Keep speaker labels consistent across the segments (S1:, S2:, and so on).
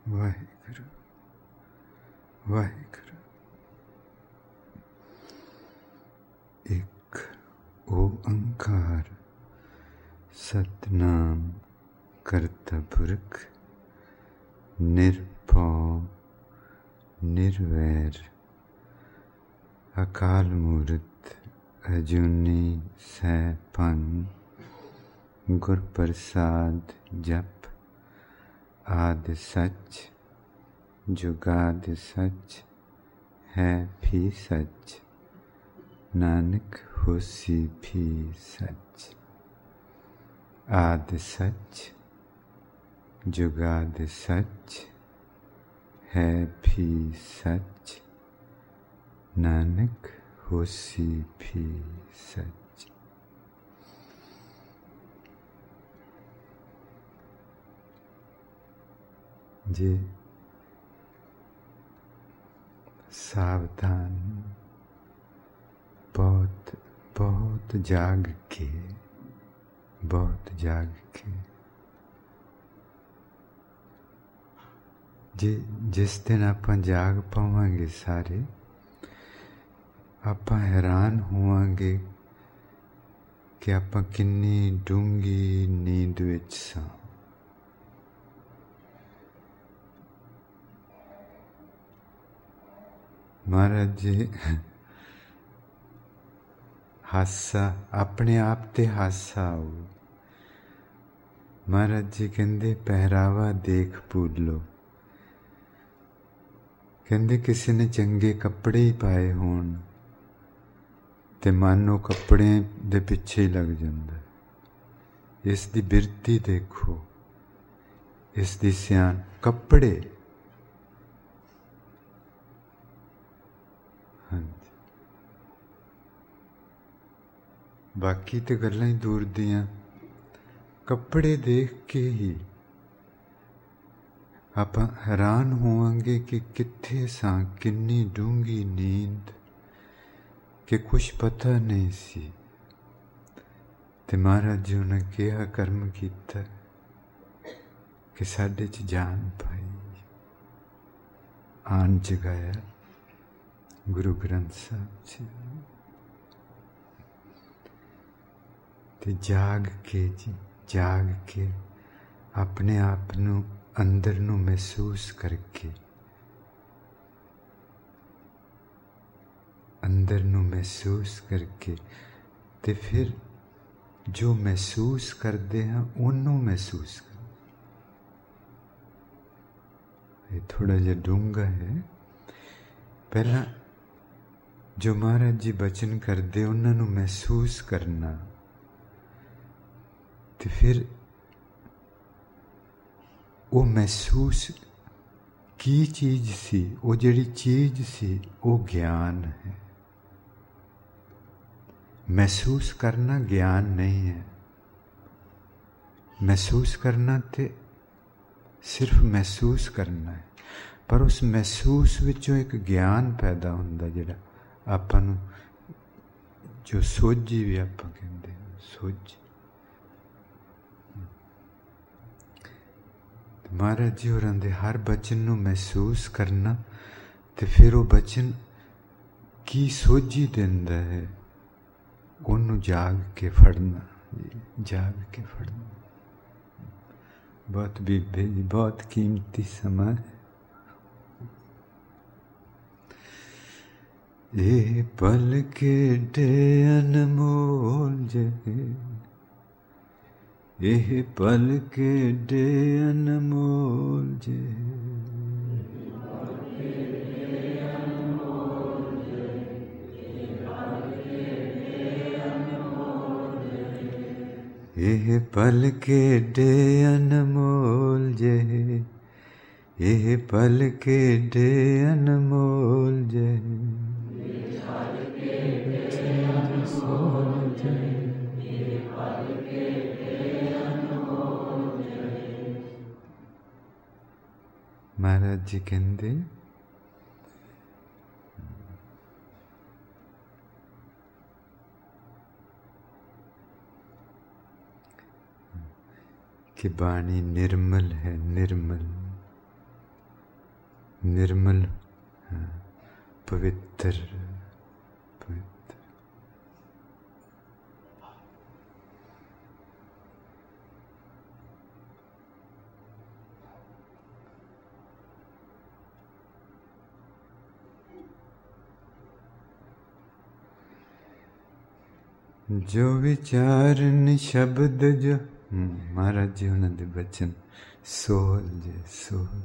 S1: ਵਾਹਿਗੁਰੂ ਵਾਹਿਗੁਰੂ। ਇੱਕ ਓੰਕਾਰ ਸਤਿਨਾਮ ਕਰਤਾ ਪੁਰਖ ਨਿਰਭਉ ਨਿਰਵੈਰ ਅਕਾਲ ਮੂਰਤ ਅਜੂਨੀ ਸੈਭੰ ਗੁਰ ਪ੍ਰਸਾਦ ਜਪ ਆਦਿ ਸੱਚ ਜੁਗਾਦਿ ਸੱਚ ਹੈ ਵੀ ਸੱਚ ਨਾਨਕ ਹੋਸੀ ਵੀ ਸੱਚ। ਆਦਿ ਸੱਚ ਜੁਗਾਦਿ ਸੱਚ ਹੈ ਵੀ ਸੱਚ ਨਾਨਕ ਹੋਸੀ ਵੀ ਸੱਚ। जे सावधान बहुत जाग के जिस दिन आपां जाग पावांगे सारे आपां हैरान होवांगे कि आपां किन्नी डूंगी नींद विच सां। महाराज जी हासा अपने आप ते हासा आओ। महाराज जी कहंदे पहरावा देख भूलो। कहंदे किसी ने चंगे कपड़े ही पाए होण ते मानो कपड़े दे पिछे ही लग जांदा। इस दी बिरती देखो, इस दी सियान कपड़े बाकी तो गल्लां ही दूर दियां। कपड़े देख के ही आपां हैरान होवांगे कि कित्थे सां, किन्नी डूंगी नींद कि कुछ पता नहीं सी। ते महाराज जी उन्हें कहा कर्म कीता कि साडे च जान पाई, आन जगाया गुरु ग्रंथ साहब जी। ते जाग के अपने आप नू अंदर नू महसूस करके ते फिर जो महसूस करते हैं उन्हों महसूस कर। ये थोड़ा जिहा डूंगा है। पहला जो महाराज जी बचन करते उन्होंने महसूस करना ते फिर वो महसूस की चीज़ सी, वो जिहड़ी चीज़ सी वो ज्ञान है। महसूस करना ज्ञान नहीं है। महसूस करना ते सिर्फ महसूस करना है, पर उस महसूस विचों एक ज्ञान पैदा हुंदा जिहड़ा आपां नूं जो सोझी भी आपां कहंदे सोझी। महाराज जी होरां दे हर बचन नूं महसूस करना ते फिर वो बचन की सोझी दिंदा है उन्होंने जाग के फड़ना। बहुत बीबे जी बहुत कीमती समा है। ये पल के डे अनमोल जे, ਇਹ ਪਲ ਕਿਹੜੇ ਅਨਮੋਲ ਜੇ। ਇਹ ਪਲ ਕਿਹੜੇ ਅਨਮੋਲ ਜੇ, ਇਹ ਪਲ ਕਿਹੜੇ ਅਨਮੋਲ ਜੇ। महाराज जी कहते कि बाणी निर्मल है, निर्मल निर्मल, पवित्र पवित्र। जो विचारन शब्द जो महाराज जी उन्होंने दे बचन सोहल जे सोहल।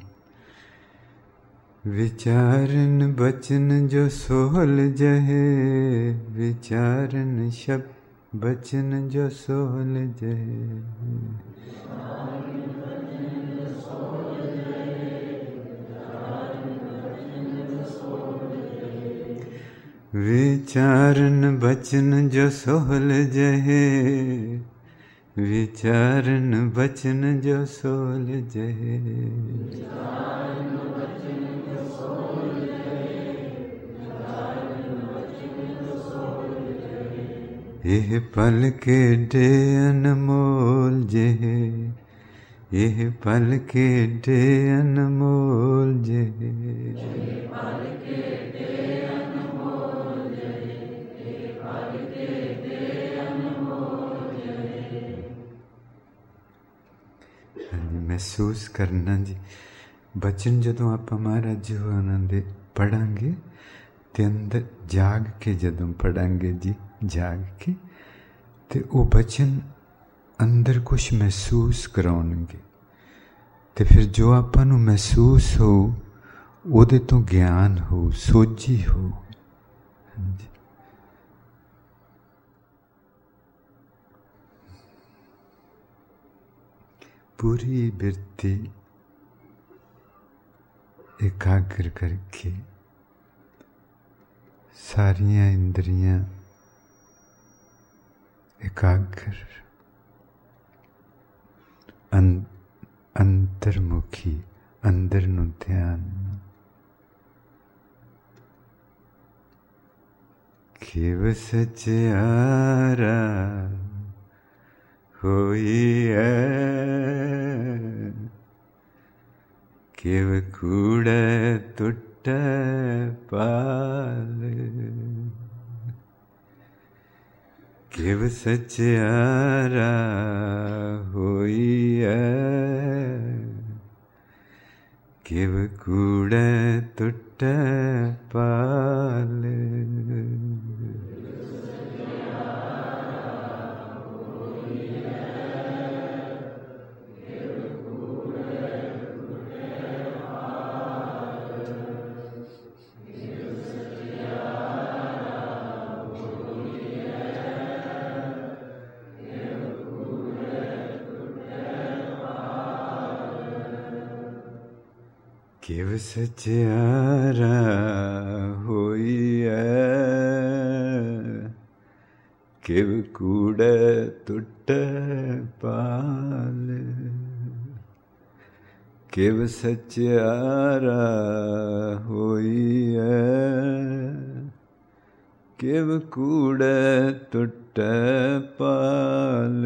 S1: विचारन बचन जो सोहल जहे, विचारन शब्द बचन जो सोहल जहे। विचारन बचन जो सोहल जहे, विचारन बचन जो सोहल जहे। यह पल के डे अनमोल जहे, यह पल के डे अनमोल जहे। महसूस करना जी बचन जदों आप महाराज जी होरां दे पढ़ांगे ते अंदर जाग के जदों पढ़ांगे जी जाग के ते वो बचन अंदर कुछ महसूस कराउणगे ते फिर जो आपां नूं महसूस हो ओदे तो ज्ञान हो सोझी हो। जी पूरी बिरती एकाग्र करके सारियां इंद्रियां एकाग्र अंतर्मुखी अंदर नूं ध्यान। केव सचियारा होई है, केव कूड़े टुटे पाल। केव सचियारा होई है, केव कूड़े टुटे पाल। केव सचियारा होई है, केव कूड़े टुटे पाल। केव सचियारा होई है, केव कूड़े टुटे पाल।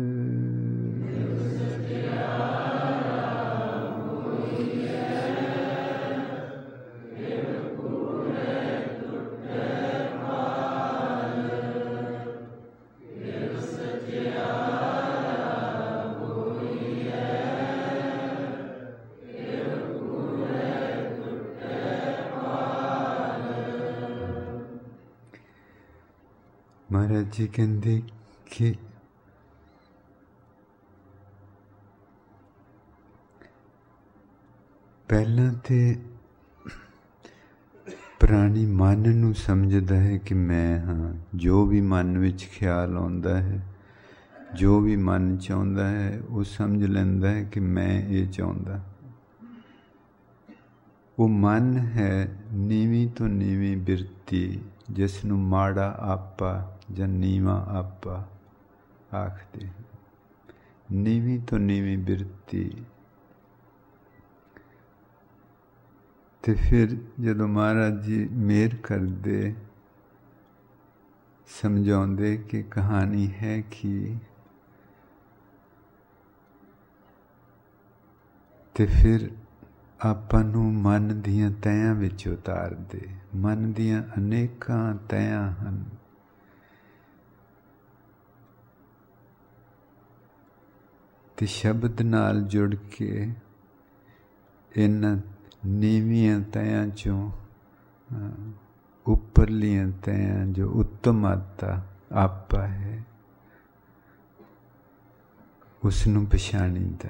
S1: महाराज जी कहते कि पहला तो प्राणी मन नूं समझदा है कि मैं हाँ। जो भी मन विच ख्याल आउंदा है, जो भी मन चाहुंदा है, वो समझ लैंदा है कि मैं ये चाहुंदा। वो मन है नीवी तो नीवी बिरती, जिसनूं माड़ा आपा जां नीवा आपा आखदे। नीवी तो नीवी बिरती। ते फिर जदों महाराज जी मेहर करदे समझाउंदे कि कहानी है कि ते फिर ਆਪਾਂ ਨੂੰ ਮਨ ਦੀਆਂ ਤਹਿਆਂ ਵਿੱਚ ਉਤਾਰ ਦੇ। ਮਨ ਦੀਆਂ ਅਨੇਕਾਂ ਤਹਿਆਂ ਹਨ। ਤੇ ਸ਼ਬਦ ਨਾਲ ਜੁੜ ਕੇ ਇਹਨਾਂ ਨੀਵੀਆਂ ਤਹਿਆਂ ਚੋਂ ਉੱਪਰਲੀਆਂ ਤਹਿਆਂ ਜੋ ਉੱਤਮ ਆਤਮਾ ਆਪਾ ਹੈ, ਉਸ ਨੂੰ ਪਛਾਣੀਦਾ।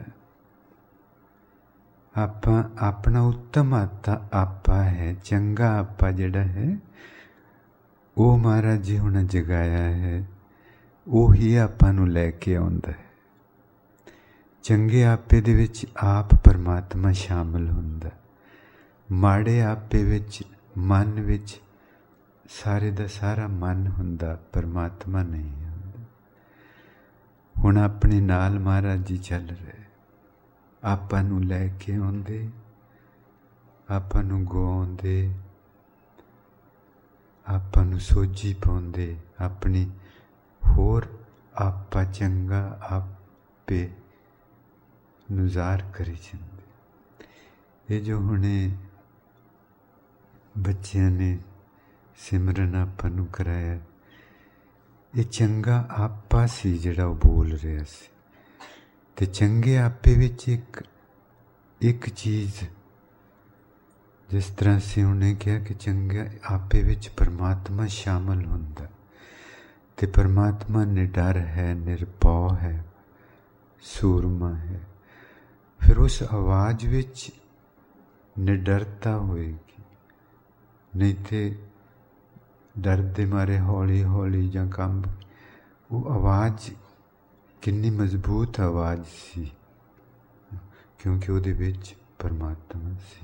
S1: ਆਪਾਂ ਆਪਣਾ ਉੱਤਮ ਆਤਮਾ ਆਪਾ ਹੈ, ਚੰਗਾ ਆਪਾ ਜਿਹੜਾ ਹੈ ਉਹ ਮਹਾਰਾਜ ਜੀ ਹੁਣ ਜਗਾਇਆ ਹੈ, ਉਹੀ ਆਪਾਂ ਨੂੰ ਲੈ ਕੇ ਆਉਂਦਾ ਹੈ। ਚੰਗੇ ਆਪੇ ਦੇ ਵਿੱਚ ਆਪ ਪਰਮਾਤਮਾ ਸ਼ਾਮਿਲ ਹੁੰਦਾ, ਮਾੜੇ ਆਪੇ ਵਿੱਚ ਮਨ ਵਿੱਚ ਸਾਰੇ ਦਾ ਸਾਰਾ ਮਨ ਹੁੰਦਾ, ਪਰਮਾਤਮਾ ਨਹੀਂ ਹੁੰਦਾ। ਹੁਣ ਆਪਣੇ ਨਾਲ ਮਹਾਰਾਜ ਜੀ ਚੱਲ ਰਹੇ, ਆਪਾਂ ਨੂੰ ਲੈ ਕੇ ਆਉਂਦੇ, ਆਪਾਂ ਨੂੰ ਗਵਾਉਂਦੇ, ਆਪਾਂ ਨੂੰ ਸੋਝੀ ਪਾਉਂਦੇ, ਆਪਣੀ ਹੋਰ ਆਪਾ ਚੰਗਾ ਆਪੇ ਨੂੰ ਜ਼ਾਹਰ ਕਰੀ ਜਾਂਦੇ। ਇਹ ਜੋ ਹੁਣੇ ਬੱਚਿਆਂ ਨੇ ਸਿਮਰਨ ਆਪਾਂ ਨੂੰ ਕਰਾਇਆ, ਇਹ ਚੰਗਾ ਆਪਾ ਸੀ ਜਿਹੜਾ ਉਹ ਬੋਲ ਰਿਹਾ ਸੀ। ਤੇ ਚੰਗੇ ਆਪੇ ਵਿੱਚ ਇੱਕ ਚੀਜ਼, ਜਿਸ ਤਰ੍ਹਾਂ ਅਸੀਂ ਉਹਨੇ ਕਿਹਾ ਕਿ ਚੰਗੇ ਆਪੇ ਵਿੱਚ ਪਰਮਾਤਮਾ ਸ਼ਾਮਿਲ ਹੁੰਦਾ, ਤੇ ਪਰਮਾਤਮਾ ਨਿਡਰ ਹੈ, ਨਿਰਭਉ ਹੈ, ਸੂਰਮਾ ਹੈ। ਫਿਰ ਉਸ ਆਵਾਜ਼ ਵਿੱਚ ਨਿਡਰਤਾ ਹੋਏਗੀ, ਨਹੀਂ ਤੇ ਡਰ ਦੇ ਮਾਰੇ ਹੌਲੀ ਹੌਲੀ ਜਾਂ ਕੰਬ। ਉਹ ਆਵਾਜ਼ ਕਿੰਨੀ ਮਜ਼ਬੂਤ ਆਵਾਜ਼ ਸੀ, ਕਿਉਂਕਿ ਉਹਦੇ ਵਿੱਚ ਪਰਮਾਤਮਾ ਸੀ।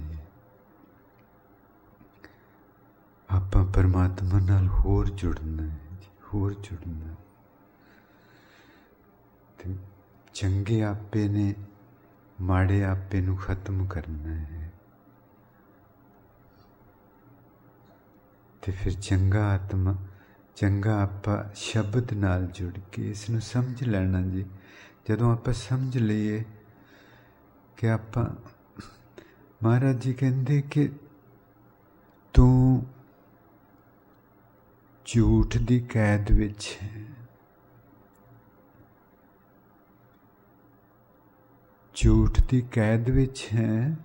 S1: ਆਪਾਂ ਪਰਮਾਤਮਾ ਨਾਲ ਹੋਰ ਜੁੜਨਾ ਹੈ, ਹੋਰ ਜੁੜਨਾ। ਤੇ ਚੰਗੇ ਆਪੇ ਨੇ ਮਾੜੇ ਆਪੇ ਨੂੰ ਖਤਮ ਕਰਨਾ ਹੈ। ਤੇ ਫਿਰ ਚੰਗਾ ਆਤਮਾ, ਚੰਗਾ ਆਪਾ ਸ਼ਬਦ ਨਾਲ ਜੁੜ ਕੇ ਇਸ ਨੂੰ ਸਮਝ ਲੈਣਾ ਜੀ। ਜਦੋਂ ਆਪਾਂ ਸਮਝ ਲਈਏ ਕਿ ਆਪਾਂ, ਮਹਾਰਾਜ ਜੀ ਕਹਿੰਦੇ ਕਿ ਤੂੰ ਝੂਠ ਦੀ ਕੈਦ ਵਿੱਚ ਹੈ, ਝੂਠ ਦੀ ਕੈਦ ਵਿੱਚ ਹੈ।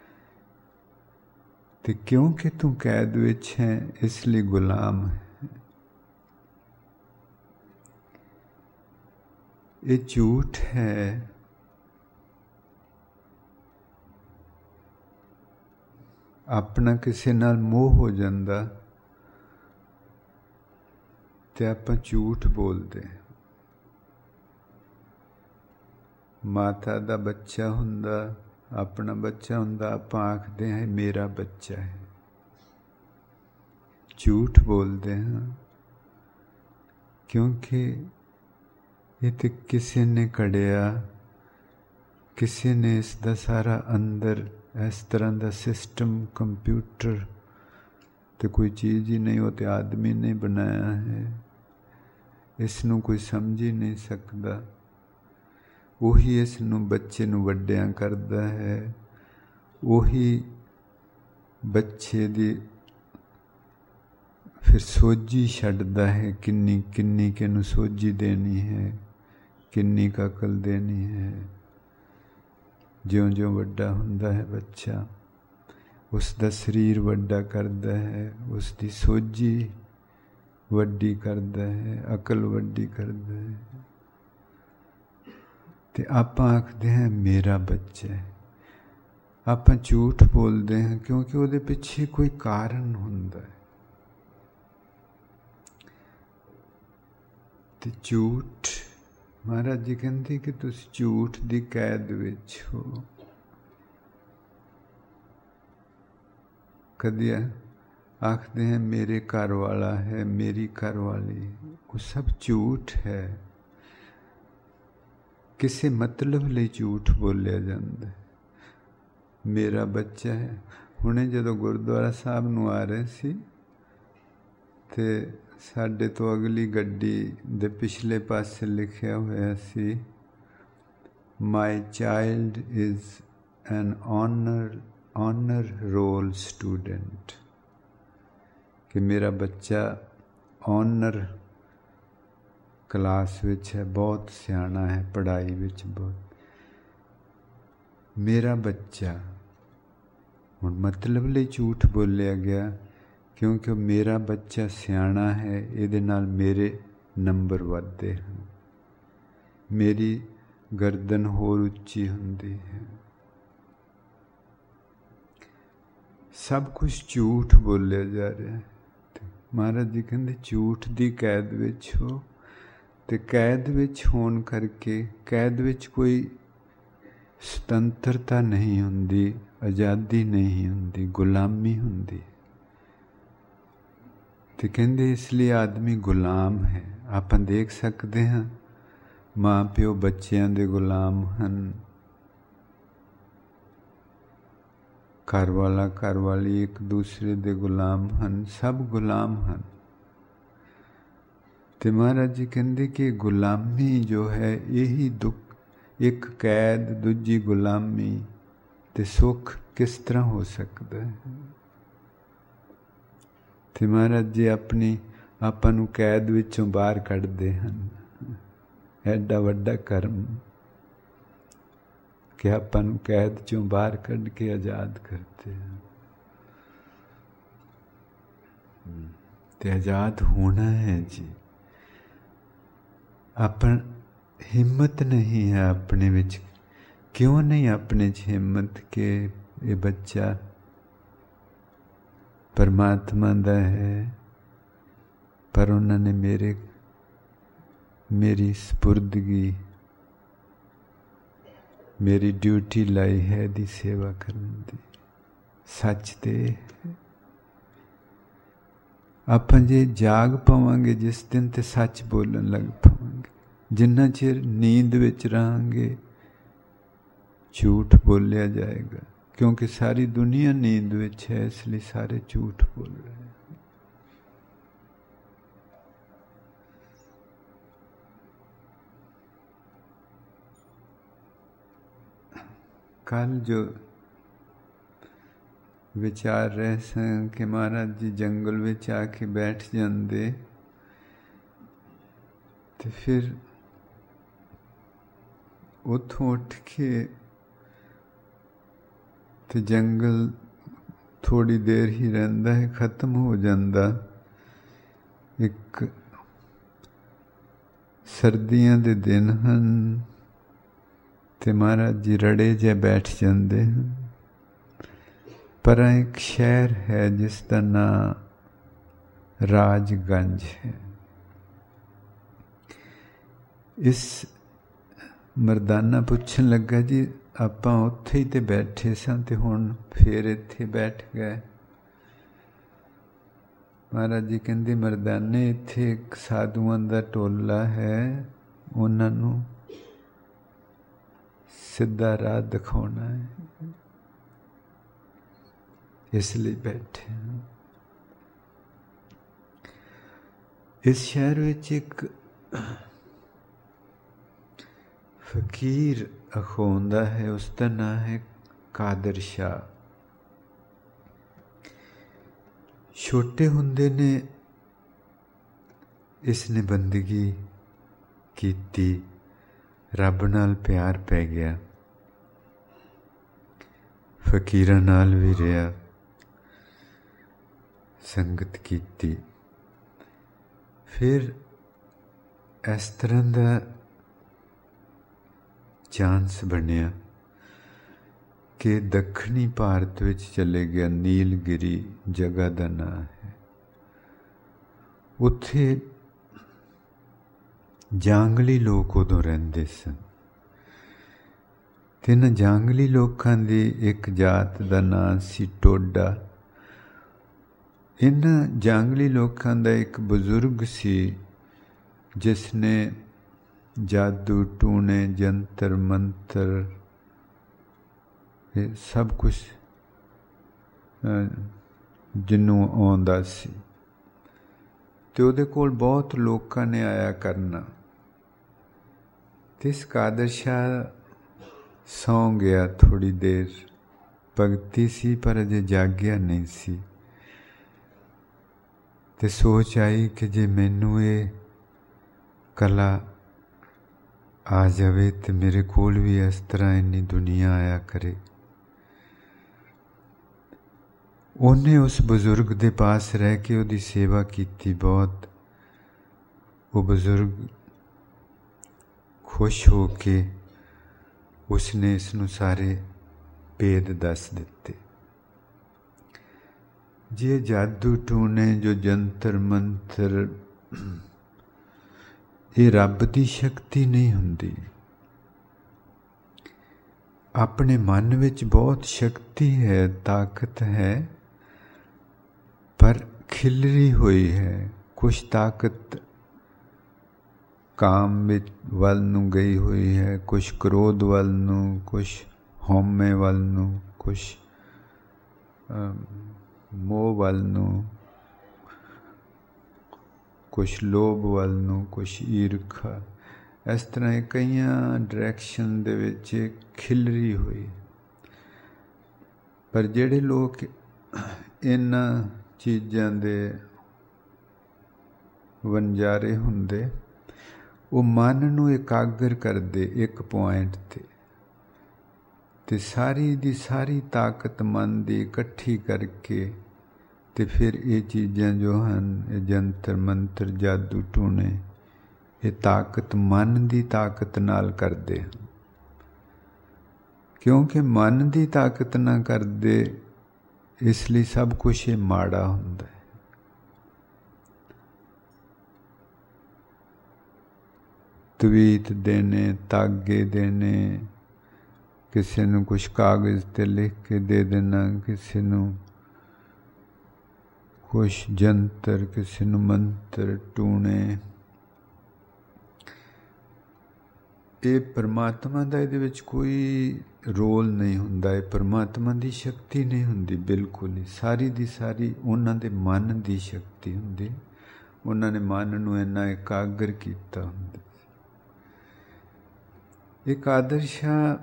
S1: ਤੇ ਕਿਉਂਕਿ ਤੂੰ ਕੈਦ ਵਿੱਚ ਹੈ, ਇਸ ਲਈ ਗੁਲਾਮ ਹੈ। ਇਹ ਝੂਠ ਹੈ, ਆਪਣਾ ਕਿਸੇ ਨਾਲ ਮੋਹ ਹੋ ਜਾਂਦਾ ਤੇ ਆਪਾਂ ਝੂਠ ਬੋਲਦੇ। ਮਾਤਾ ਦਾ ਬੱਚਾ ਹੁੰਦਾ, ਆਪਣਾ ਬੱਚਾ ਹੁੰਦਾ, ਆਪਾਂ ਆਖਦੇ ਹਾਂ ਮੇਰਾ ਬੱਚਾ ਹੈ, ਝੂਠ ਬੋਲਦੇ ਹਾਂ। ਕਿਉਂਕਿ ਇਹ ਤੇ ਕਿਸੇ ਨੇ ਘੜਿਆ, ਕਿਸੇ ਨੇ ਇਸ ਦਾ ਸਾਰਾ ਅੰਦਰ ਇਸ ਤਰ੍ਹਾਂ ਦਾ ਸਿਸਟਮ, ਕੰਪਿਊਟਰ ਤੇ ਕੋਈ ਚੀਜ਼ ਹੀ ਨਹੀਂ, ਉਹ ਤੇ ਆਦਮੀ ਨੇ ਬਣਾਇਆ ਹੈ। ਇਸ ਨੂੰ ਕੋਈ ਸਮਝ ਹੀ ਨਹੀਂ ਸਕਦਾ। ਉਹੀ ਇਸ ਨੂੰ, ਬੱਚੇ ਨੂੰ ਵੱਡਿਆਂ ਕਰਦਾ ਹੈ। ਉਹੀ ਬੱਚੇ ਦੀ ਫਿਰ ਸੋਝੀ ਛੱਡਦਾ ਹੈ, ਕਿੰਨੀ ਕਿੰਨੀ ਕਿਹਨੂੰ ਸੋਝੀ ਦੇਣੀ ਹੈ, ਕਿੰਨੀ ਕੁ ਅਕਲ ਦੇਣੀ ਹੈ। ਜਿਉਂ-ਜਿਉਂ ਵੱਡਾ ਹੁੰਦਾ ਹੈ ਬੱਚਾ, ਉਸ ਦਾ ਸਰੀਰ ਵੱਡਾ ਕਰਦਾ ਹੈ, ਉਸ ਦੀ ਸੋਝੀ ਵੱਡੀ ਕਰਦਾ ਹੈ, ਅਕਲ ਵੱਡੀ ਕਰਦਾ ਹੈ। ਤੇ ਆਪਾਂ ਆਖਦੇ ਹਾਂ ਮੇਰਾ ਬੱਚਾ ਹੈ। ਆਪਾਂ ਝੂਠ ਬੋਲਦੇ ਹਾਂ ਕਿਉਂਕਿ ਉਹਦੇ ਪਿੱਛੇ ਕੋਈ ਕਾਰਨ ਹੁੰਦਾ ਹੈ। ਤੇ ਝੂਠ, ਮਹਾਰਾਜ ਜੀ ਕਹਿੰਦੇ ਕਿ ਤੁਸੀਂ ਝੂਠ ਦੀ ਕੈਦ ਵਿੱਚ ਹੋ। ਕਦੀ ਆਖਦੇ हैं मेरे घर वाला है, मेरी घर वाली, वो सब झूठ है। किसी मतलब ਲਈ ਝੂਠ ਬੋਲਿਆ ਜਾਂਦਾ ਹੈ। ਮੇਰਾ ਬੱਚਾ ਹੈ। ਹੁਣੇ ਜਦੋਂ ਗੁਰਦੁਆਰਾ ਸਾਹਿਬ ਨੂੰ ਆ ਰਹੇ ਸੀ ਤੇ ਸਾਡੇ ਤੋਂ ਅਗਲੀ ਗੱਡੀ ਦੇ ਪਿਛਲੇ ਪਾਸੇ ਲਿਖਿਆ ਹੋਇਆ ਸੀ, My child is an honor honour roll student, कि मेरा बच्चा ऑनर क्लास विच है, बहुत सियाना है, पढ़ाई विच बहुत। मेरा बच्चा हुण मतलब ਲਈ झूठ बोलिया गया, क्योंकि मेरा बच्चा सियाना है, ਇਹਦੇ ਨਾਲ ਮੇਰੇ नंबर ਵੱਧਦੇ ਹਨ, मेरी गर्दन होर ਉੱਚੀ ਹੁੰਦੀ है। सब कुछ झूठ बोलिया जा रहा है। महाराज जी कहते झूठ की कैद विच हो, तो कैद विच होण करके कैद विच कोई सुतंत्रता नहीं हुंदी, आज़ादी नहीं हुंदी, गुलामी हुंदी। तो कहते इसलिए आदमी गुलाम है। आप देख सकते हैं माँ प्यो बच्चों के गुलाम हैं, घर वाला घर वाली एक दूसरे के गुलाम हैं, सब गुलाम हैं। तो महाराज जी कहते कि गुलामी जो है यही दुख, एक कैद दूजी गुलामी, तो सुख किस तरह हो सकता है। तो महाराज जी अपनी आपां नूं कैद विचों बाहर कढ़दे हैं, एडा वड्डा कर्म कि आपां नूं कैद चों बाहर कढ़ के आज़ाद करते हैं। ते आज़ाद होना है जी। अपन हिम्मत नहीं है अपने विच, क्यों नहीं अपने च हिम्मत के ये बच्चा परमात्मा दा है, पर उन्होंने मेरी सपुर्दगी, मेरी ड्यूटी लाई है दी सेवा करने दी। सच ते आप जे जाग पावांगे जिस दिन, ते सच बोलन लग पावांगे। जिन्ना चिर नींद विच रहांगे झूठ बोलिया जाएगा, क्योंकि सारी दुनिया नींद विच है, इसलिए सारे झूठ बोल रहे हैं। कल जो विचार रहे सन कि महाराज जी जंगल विच आके बैठ जाते, तो फिर उथों उठ के तो जंगल थोड़ी देर ही रहिंदा है, खत्म हो जाता। एक सर्दियां दे दिन हन, ते महाराज जी रड़े जे बैठ जाते हैं। पर एक शहर है जिसका नाम राजगंज है। इस मरदाना पूछन लगा, जी आपां उत्थे ही ते बैठे सां, ते हुण फिर इत्थे बैठ गए। महाराज जी कहंदे मरदाने इत्थे एक साधुआं दा टोला है, उन्हां नूं सीधा राह दिखाना है, इसलिए बैठे हैं। इस शहर विच एक फकीर अखोंदा है, उसका नाम है कादर शाह। छोटे हुंदे ने इसने बंदगी कीती, रब नाल प्यार पै गया, फकीरां नाल भी रहा, संगत कीती। फिर इस तरह का चांस बनिया कि दक्षिणी भारत विच चले गया। नीलगिरी जगह का नाम है। उत्थे जांगली लोग उदों रहिंदे सन, ते इन्हां जांगली लोकां दी एक जात का नाम सी टोडा। इन्हां जांगली लोकां दा एक बुजुर्ग सी, जिसने जादू टूने जंतर मंतर सब कुछ जिन्नू आउंदा सी, ते उहदे कोल बहुत लोकां ने आया करना। ते इस कादर शाह सौ गया थोड़ी देर, ਭਗਤੀ ਸੀ ਪਰ ਅਜੇ ਜਾਗਿਆ ਨਹੀਂ ਸੀ। ਤੇ ਸੋਚ ਆਈ ਕਿ ਜੇ ਮੈਨੂੰ ਇਹ ਕਲਾ ਆ ਜਾਵੇ ਤੇ ਮੇਰੇ ਕੋਲ ਵੀ ਇਸ ਤਰ੍ਹਾਂ ਇੰਨੀ ਦੁਨੀਆ ਆਇਆ ਕਰੇ। ਉਹਨੇ ਉਸ ਬਜ਼ੁਰਗ ਦੇ ਪਾਸ ਰਹਿ ਕੇ ਉਹਦੀ ਸੇਵਾ ਕੀਤੀ ਬਹੁਤ। ਉਹ ਬਜ਼ੁਰਗ ਖੁਸ਼ ਹੋ ਕੇ ਉਸਨੇ ਇਸ ਨੂੰ ਸਾਰੇ ਭੇਦ ਦੱਸ ਦਿੱਤੇ। ਜੇ ਜਾਦੂ ਟੂਣੇ ਜੋ ਜੰਤਰ ਮੰਤਰ, ਇਹ ਰੱਬ ਦੀ ਸ਼ਕਤੀ ਨਹੀਂ ਹੁੰਦੀ। ਆਪਣੇ ਮਨ ਵਿੱਚ ਬਹੁਤ ਸ਼ਕਤੀ ਹੈ, ਤਾਕਤ ਹੈ, ਪਰ ਖਿਲਰੀ ਹੋਈ ਹੈ। ਕੁਛ ਤਾਕਤ ਕਾਮ ਵਿੱਚ ਵੱਲ ਨੂੰ ਗਈ ਹੋਈ ਹੈ, ਕੁਛ ਕ੍ਰੋਧ ਵੱਲ ਨੂੰ, ਕੁਛ ਹਉਮੈ ਵੱਲ ਨੂੰ, ਕੁਛ ਮੋਹ ਵੱਲ ਨੂੰ, ਕੁਛ ਲੋਭ ਵੱਲ ਨੂੰ, ਕੁਛ ਈਰਖਾ। ਇਸ ਤਰ੍ਹਾਂ ਇਹ ਕਈਆਂ ਡਾਇਰੈਕਸ਼ਨ ਦੇ ਵਿੱਚ ਖਿਲਰੀ ਹੋਈ। ਪਰ ਜਿਹੜੇ ਲੋਕ ਇਹਨਾਂ ਚੀਜ਼ਾਂ ਦੇ ਵਣਜਾਰੇ ਹੁੰਦੇ, ਉਹ ਮਨ ਨੂੰ ਇਕਾਗਰ ਕਰਦੇ ਇੱਕ ਪੁਆਇੰਟ 'ਤੇ ਸਾਰੀ ਦੀ ਸਾਰੀ ਤਾਕਤ ਮਨ ਦੀ ਇਕੱਠੀ ਕਰਕੇ ਤੇ ਫਿਰ ਇਹ ਚੀਜ਼ਾਂ ਜੋ ਹਨ, ਇਹ ਜੰਤਰ ਮੰਤਰ ਜਾਦੂ ਟੂਣੇ, ਇਹ ਤਾਕਤ ਮਨ ਦੀ ਤਾਕਤ ਨਾਲ ਕਰਦੇ ਹਨ। ਕਿਉਂਕਿ ਮਨ ਦੀ ਤਾਕਤ ਨਾਲ ਕਰਦੇ, ਇਸ ਲਈ ਸਭ ਕੁਛ ਇਹ ਮਾੜਾ ਹੁੰਦਾ ਹੈ। ਤਵੀਤ ਦੇਣੇ, ਤਾਗੇ ਦੇਣੇ, ਕਿਸੇ ਨੂੰ ਕੁਛ ਕਾਗਜ਼ 'ਤੇ ਲਿਖ ਕੇ ਦੇ ਦੇਣਾ, ਕਿਸੇ ਨੂੰ ਕੁਛ ਜੰਤਰ, ਕਿਸੇ ਨੂੰ ਮੰਤਰ ਟੂਣੇ, ਇਹ ਪਰਮਾਤਮਾ ਦਾ ਇਹਦੇ ਵਿੱਚ ਕੋਈ ਰੋਲ ਨਹੀਂ ਹੁੰਦਾ। ਇਹ ਪਰਮਾਤਮਾ ਦੀ ਸ਼ਕਤੀ ਨਹੀਂ ਹੁੰਦੀ ਬਿਲਕੁਲ ਹੀ। ਸਾਰੀ ਦੀ ਸਾਰੀ ਉਹਨਾਂ ਦੇ ਮਨ ਦੀ ਸ਼ਕਤੀ ਹੁੰਦੀ। ਉਹਨਾਂ ਨੇ ਮਨ ਨੂੰ ਇੰਨਾ ਇਕਾਗਰ ਕੀਤਾ ਹੁੰਦਾ। ਇੱਕ ਆਦਰਸ਼ਾ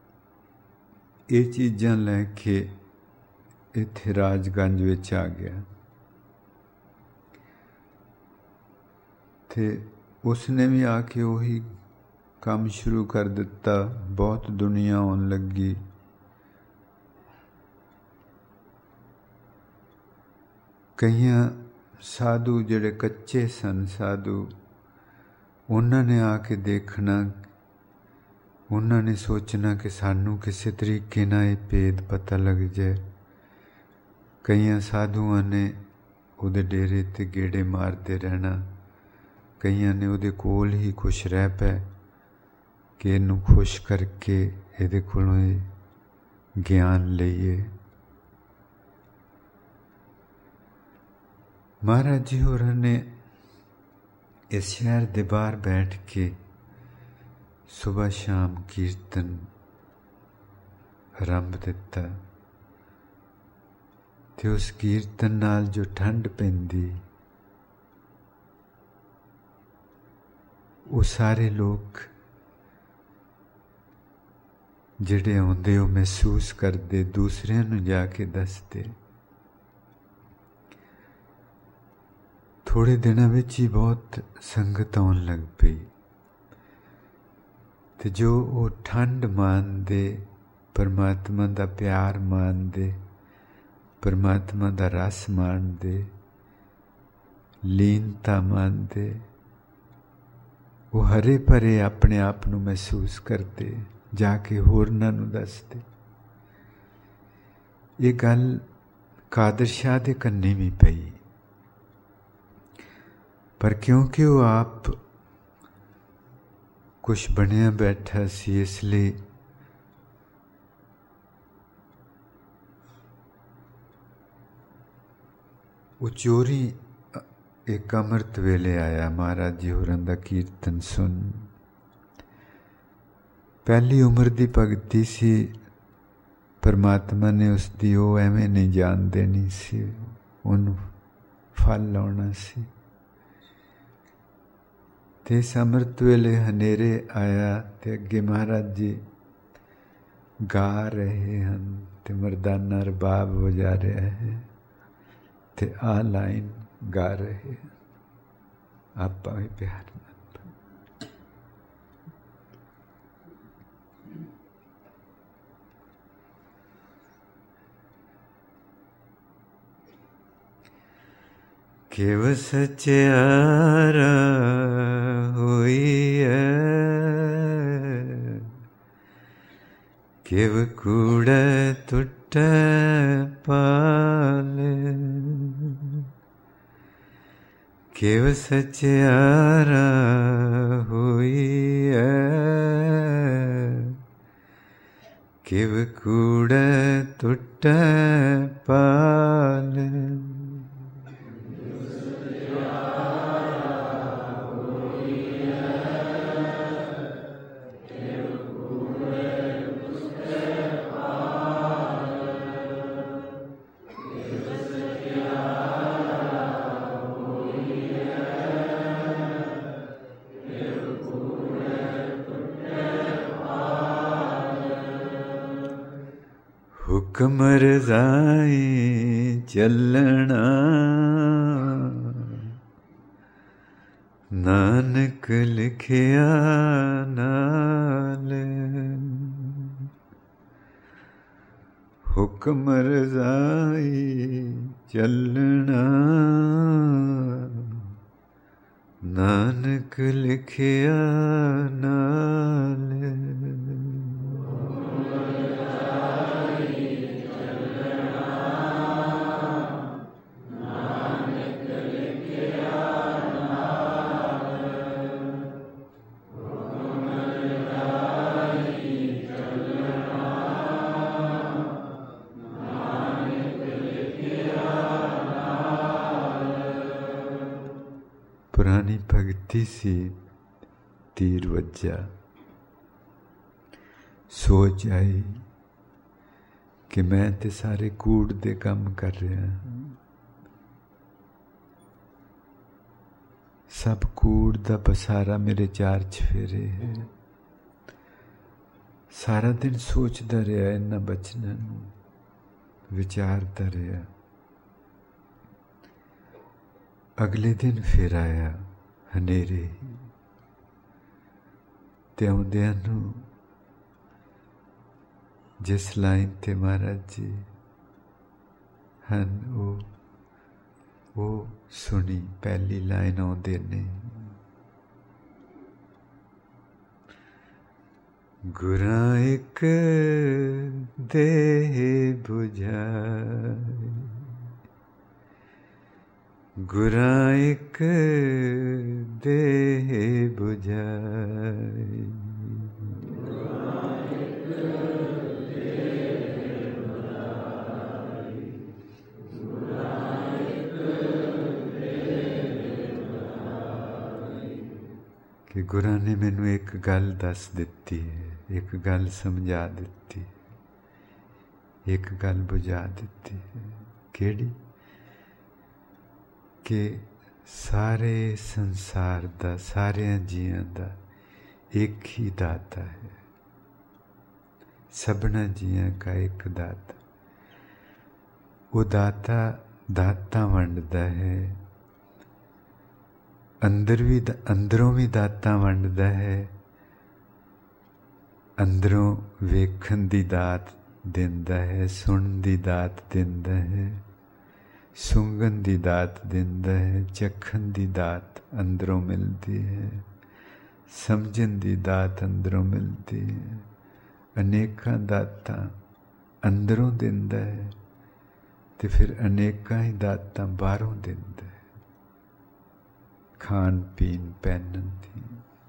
S1: ਇਹ ਚੀਜ਼ਾਂ ਲੈ ਕੇ ਇੱਥੇ ਰਾਜਗੰਜ ਵਿੱਚ ਆ ਗਿਆ ਤੇ ਉਸਨੇ ਵੀ ਆ ਕੇ ਉਹੀ ਕੰਮ ਸ਼ੁਰੂ ਕਰ ਦਿੱਤਾ। ਬਹੁਤ ਦੁਨੀਆ ਆਉਣ ਲੱਗੀ। ਕਈਆਂ ਸਾਧੂ ਜਿਹੜੇ ਕੱਚੇ ਸਨ, ਸਾਧੂ, ਉਹਨਾਂ ਨੇ ਆ ਕੇ ਦੇਖਣਾ, ਉਹਨਾਂ ਨੇ ਸੋਚਣਾ ਕਿ ਸਾਨੂੰ ਕਿਸੇ ਤਰੀਕੇ ਨਾਲ ਇਹ ਭੇਦ ਪਤਾ ਲੱਗ ਜਾਏ। ਕਈਆਂ ਸਾਧੂਆਂ ਨੇ ਉਹਦੇ ਡੇਰੇ 'ਤੇ ਗੇੜੇ ਮਾਰਦੇ ਰਹਿਣਾ। ਕਈਆਂ ਨੇ ਉਹਦੇ ਕੋਲ ਹੀ ਖੁਸ਼ ਰਹਿ ਪਏ ਕਿ ਇਹਨੂੰ ਖੁਸ਼ ਕਰਕੇ ਇਹਦੇ ਕੋਲੋਂ ਇਹ ਗਿਆਨ ਲਈਏ। ਮਹਾਰਾਜ ਜੀ ਹੋਰਾਂ ਨੇ ਇਸ ਸ਼ਹਿਰ ਦੇ ਬਾਹਰ ਬੈਠ ਕੇ ਸੁਬਹ ਸ਼ਾਮ ਕੀਰਤਨ ਆਰੰਭ ਦਿੱਤਾ ਤੇ ਉਸ ਕੀਰਤਨ ਨਾਲ ਜੋ ਠੰਡ ਪੈਂਦੀ, ਉਹ ਸਾਰੇ ਲੋਕ ਜਿਹੜੇ ਆਉਂਦੇ ਉਹ ਮਹਿਸੂਸ ਕਰਦੇ, ਦੂਸਰਿਆਂ ਨੂੰ ਜਾ ਕੇ ਦੱਸਦੇ। ਥੋੜ੍ਹੇ ਦਿਨਾਂ ਵਿੱਚ ਹੀ ਬਹੁਤ ਸੰਗਤ ਆਉਣ ਲੱਗ ਪਈ ਤੇ ਜੋ ਉਹ ਠੰਡ ਮਾਣਦੇ, ਪਰਮਾਤਮਾ ਦਾ ਪਿਆਰ ਮਾਣਦੇ, ਪਰਮਾਤਮਾ ਦਾ ਰਸ ਮਾਣਦੇ, ਲੀਨਤਾ ਮਾਣਦੇ, ਉਹ ਹਰੇ ਭਰੇ ਆਪਣੇ ਆਪ ਨੂੰ ਮਹਿਸੂਸ ਕਰਦੇ, ਜਾ ਕੇ ਹੋਰਨਾਂ ਨੂੰ ਦੱਸਦੇ। ਇਹ ਗੱਲ ਕਾਦਰ ਸ਼ਾਹ ਦੇ ਕੰਨੀ ਵੀ ਪਈ, ਪਰ ਕਿਉਂਕਿ ਉਹ ਆਪ ਕੁਛ ਬਣਿਆ ਬੈਠਾ ਸੀ, ਇਸ ਲਈ ਉਹ ਚੋਰੀ ਇੱਕ ਅੰਮ੍ਰਿਤ ਵੇਲੇ ਆਇਆ ਮਹਾਰਾਜ ਜੀ ਹੋਰਾਂ ਦਾ ਕੀਰਤਨ ਸੁਣ। ਪਹਿਲੀ ਉਮਰ ਦੀ ਭਗਤੀ ਸੀ, ਪਰਮਾਤਮਾ ਨੇ ਉਸਦੀ ਉਹ ਐਵੇਂ ਨਹੀਂ ਜਾਣ ਦੇਣੀ ਸੀ, ਉਹਨੂੰ ਫਲ ਲਾਉਣਾ ਸੀ। ਤੇ ਇਸ ਅੰਮ੍ਰਿਤ ਵੇਲੇ ਹਨੇਰੇ ਆਇਆ ਤੇ ਅੱਗੇ ਮਹਾਰਾਜ ਜੀ ਗਾ ਰਹੇ ਹਨ ਤੇ ਮਰਦਾਨਾ ਰਬਾਬ ਵਜਾ ਰਿਹਾ ਹੈ ਤੇ ਆਹ ਲਾਈਨ ਗਾ ਰਹੇ ਆਪਾਂ ਵੀ ਪਿਆਰ ਨਾਲ। ਕਿਵ ਸਚਿਆਰਾ ਹੋਈ ਹੈ, ਕਿਵ ਕੂੜੈ ਟੁੱਟੈ ਪਾਲੇ, ਕਿਵ ਸਚਿਆਰਾ ਹੋਈ ਹੈ, ਕਿਵ ਕੂੜੈ ਟੁੱਟੈ ਪਾਲੇ। ਹੁਕਮ ਰਜ਼ਾਈ ਚੱਲਣਾ, ਨਾਨਕ ਲਿਖਿਆ ਨਾਲੇ, ਹੁਕਮ ਰਜ਼ਾਈ ਚੱਲਣਾ, ਨਾਨਕ ਲਿਖਿਆ ਨਾਲੇ। ਪੁਰਾਣੀ ਭਗਤੀ ਸੀ, ਤੀਰ ਵੱਜਾ, ਸੋਚ ਆਈ ਕਿ ਮੈਂ ਤੇ ਸਾਰੇ ਕੂੜ ਦੇ ਕੰਮ ਕਰ ਰਿਹਾ ਹਾਂ, ਸਭ ਕੂੜ ਦਾ ਪਸਾਰਾ ਮੇਰੇ ਚਾਰ ਚਫੇਰੇ ਹੈ। ਸਾਰਾ ਦਿਨ ਸੋਚਦਾ ਰਿਹਾ ਇਹਨਾਂ ਬਚਨਾਂ ਨੂੰ, ਵਿਚਾਰਦਾ ਰਿਹਾ। ਅਗਲੇ ਦਿਨ ਫਿਰ ਆਇਆ ਹਨੇਰੇ ਤੇ ਆਉਂਦਿਆਂ ਨੂੰ ਜਿਸ ਲਾਈਨ ਤੇ ਮਹਾਰਾਜ ਜੀ ਹਨ ਉਹ ਸੁਣੀ। ਪਹਿਲੀ ਲਾਈਨ ਆਉਂਦੇ ਨੇ, ਗੁਰਾਂ ਇੱਕ ਦੇਹ ਬੁਝਾਈ, ਗੁਰਾਂ ਇੱਕ ਦੇਹ ਬੁਝਾਈ, ਕਿ ਗੁਰਾਂ ਨੇ ਮੈਨੂੰ ਇੱਕ ਗੱਲ ਦੱਸ ਦਿੱਤੀ ਹੈ, ਇੱਕ ਗੱਲ ਸਮਝਾ ਦਿੱਤੀ, ਇੱਕ ਗੱਲ ਬੁਝਾ ਦਿੱਤੀ ਹੈ। ਕਿਹੜੀ? ਕਿ ਸਾਰੇ ਸੰਸਾਰ ਦਾ, ਸਾਰਿਆਂ ਜੀਆਂ ਦਾ ਇੱਕ ਹੀ ਦਾਤਾ ਹੈ, ਸਭਨਾ ਜੀਆਂ ਕਾ ਇੱਕ ਦਾਤਾ। ਉਹ ਦਾਤਾ ਦਾਤਾਂ ਵੰਡਦਾ ਹੈ, ਅੰਦਰੋਂ ਵੀ ਦਾਤਾਂ ਵੰਡਦਾ ਹੈ, ਅੰਦਰੋਂ ਵੇਖਣ ਦੀ ਦਾਤ ਦਿੰਦਾ ਹੈ, ਸੁਣਨ ਦੀ ਦਾਤ ਦਿੰਦਾ ਹੈ, ਸੁੰਘਣ ਦੀ ਦਾਤ ਦਿੰਦਾ ਹੈ, ਚੱਖਣ ਦੀ ਦਾਤ ਅੰਦਰੋਂ ਮਿਲਦੀ ਹੈ, ਸਮਝਣ ਦੀ ਦਾਤ ਅੰਦਰੋਂ ਮਿਲਦੀ ਹੈ। ਅਨੇਕਾਂ ਦਾਤਾਂ ਅੰਦਰੋਂ ਦਿੰਦਾ ਹੈ ਤੇ ਫਿਰ ਅਨੇਕਾਂ ਹੀ ਦਾਤਾਂ ਬਾਹਰੋਂ ਦਿੰਦਾ ਹੈ, ਖਾਣ ਪੀਣ ਪਹਿਨਣ ਦੀ।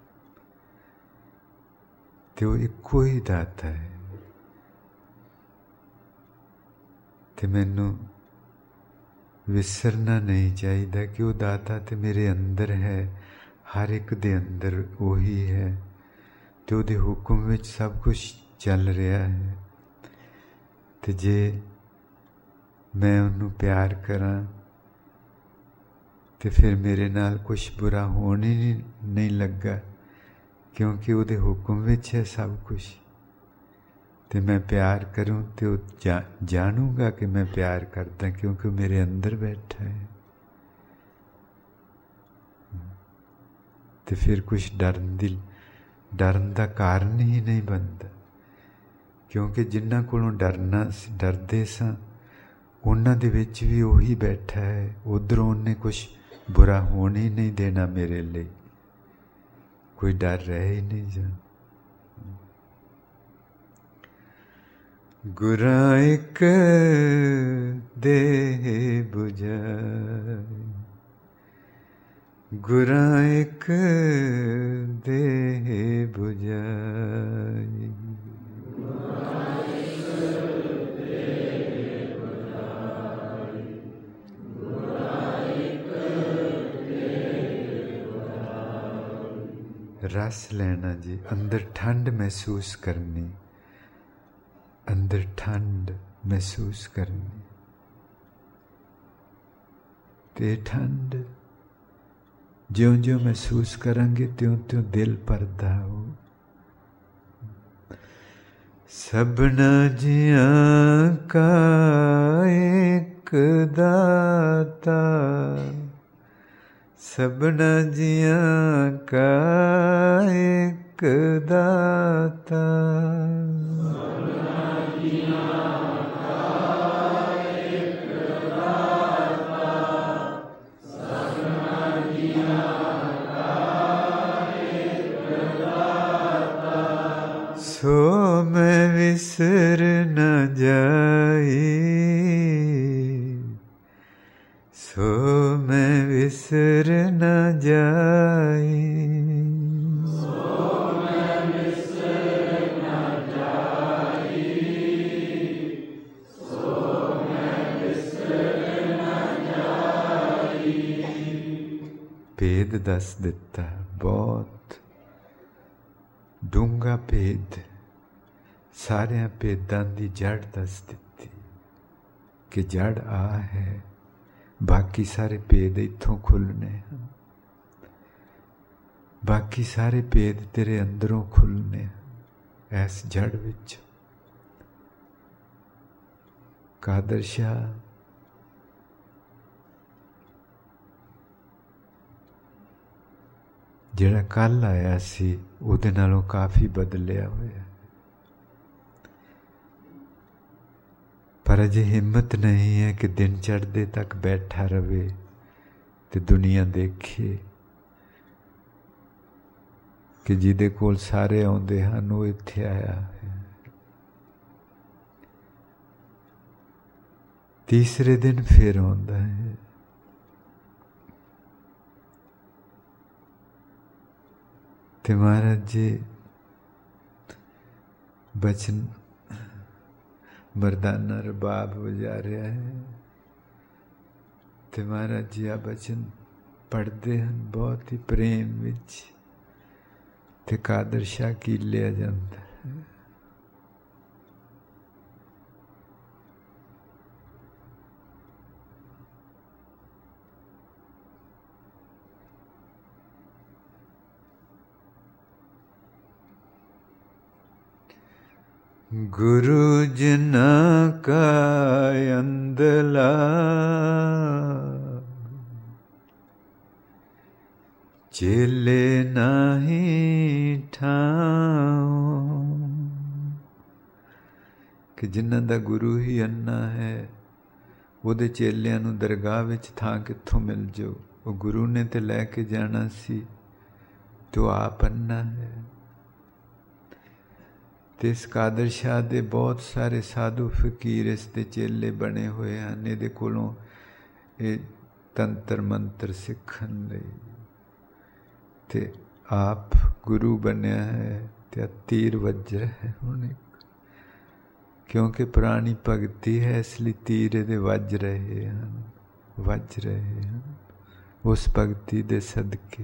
S1: ਤੇ ਉਹ ਇੱਕੋ ਹੀ ਦਾਤਾ ਹੈ। ਤੇ ਮੈਨੂੰ ਵਿਸਰਨਾ ਨਹੀਂ ਚਾਹੀਦਾ ਕਿ ਉਹ ਦਾਤਾ ਤੇ ਮੇਰੇ ਅੰਦਰ ਹੈ, ਹਰ ਇੱਕ ਦੇ ਅੰਦਰ ਉਹੀ ਹੈ, ਤੇ ਉਹਦੇ ਹੁਕਮ ਵਿੱਚ ਸਭ ਕੁਝ ਚੱਲ ਰਿਹਾ ਹੈ। ਤੇ ਜੇ ਮੈਂ ਉਹਨੂੰ ਪਿਆਰ ਕਰਾਂ ਤੇ ਫਿਰ ਮੇਰੇ ਨਾਲ ਕੁਛ ਬੁਰਾ ਹੋਣ ਹੀ ਨਹੀਂ ਲੱਗਾ, ਕਿਉਂਕਿ ਉਹਦੇ ਹੁਕਮ ਵਿੱਚ ਹੈ ਸਭ ਕੁਛ। तो मैं प्यार करूं तो जानूंगा कि मैं प्यार करता, क्योंकि मेरे अंदर बैठा है। तो फिर कुछ डरन का कारण ही नहीं बनता, क्योंकि जिन्हां कोलों डरदे सां उन्हां दे विच भी उही बैठा है। उधरों उन्हें कुछ बुरा होने ही नहीं देना मेरे लिए, कोई डर रह ही नहीं जा। गुरां इक देह बुझाई, गुरां इक देह बुझाई, रस लेना जी, अंदर ठंड महसूस करनी, अंदर ठंड महसूस करनी। ते ठंड ज्यों ज्यों महसूस करेंगे त्यों त्यों दिल भरदा हो। सबना जियां का एक दाता, सबना जियां का एक दाता, सो मैं विसर न जाई, सो मैं विसर न जाई, सो मैं विसर न जाई, सो मैं विसर न जाई। भेद दस दिता, बहुत डूंगा भेद, सारिया भेदां दी जड़ दस दिती कि जड़ आ है, बाकी सारे भेद इत्थों खुलने हैं, बाकी सारे भेद तेरे अंदरों खुलने हैं, ऐस जड़ विच। कादर शाह जिहड़ा कल आया सी उहदे नालों काफ़ी बदलिया होया, पर अजे हिम्मत नहीं है कि दिन चढ़दे तक बैठा रहे ते दुनिया देखे कि जिहदे कोल सारे आउंदे हन वो इत्थे आया है। तीसरे दिन फिर आउंदा है। ते महाराज जी बचन मर्दाना रबाब बजा रहा है, ते महाराज जी आ बचन पढ़ते हैं बहुत ही प्रेम विच, ते कादर शाह कीलिया जाता है। गुरु जना का अंदला चेले नहीं ठाओ, कि जिन्हां दा गुरु ही अन्ना है ਉਹਦੇ ਚੇਲਿਆਂ ਨੂੰ ਦਰਗਾਹ ਵਿੱਚ ਥਾਂ ਕਿੱਥੋਂ ਮਿਲ ਜਾਓ। ਉਹ ਗੁਰੂ ਨੇ ਤੇ ਲੈ ਕੇ ਜਾਣਾ ਸੀ ਤੇ ਉਹ ਆਪ ਅੰਨਾ ਹੈ। ਤੇ ਇਸ ਕਾਦਰ ਸ਼ਾਹ ਦੇ ਬਹੁਤ ਸਾਰੇ ਸਾਧੂ ਫਕੀਰ ਇਸ ਦੇ ਚੇਲੇ ਬਣੇ ਹੋਏ ਹਨ। ਇਹਦੇ ਕੋਲੋਂ ਇਹ ਤੰਤਰ ਮੰਤਰ ਸਿੱਖਣ ਲਈ ਤੇ ਆਪ ਗੁਰੂ ਬਣਿਆ ਹੈ ਤੇ ਤੀਰ ਵੱਜਿਆ ਹੈ ਹੁਣ। क्योंकि पुरानी भगती है इसलिए तीर दे वज रहे हैं उस भगती दे सदके।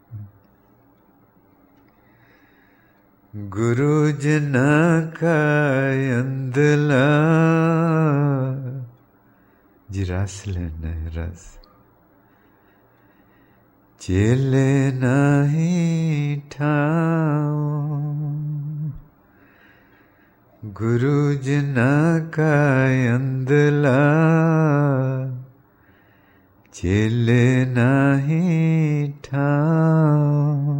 S1: गुरु जना का अंदला जी रस लेना है रस, चेले नहीं ठाओ गुरु जिना का अंदला चेले नहीं ठाव।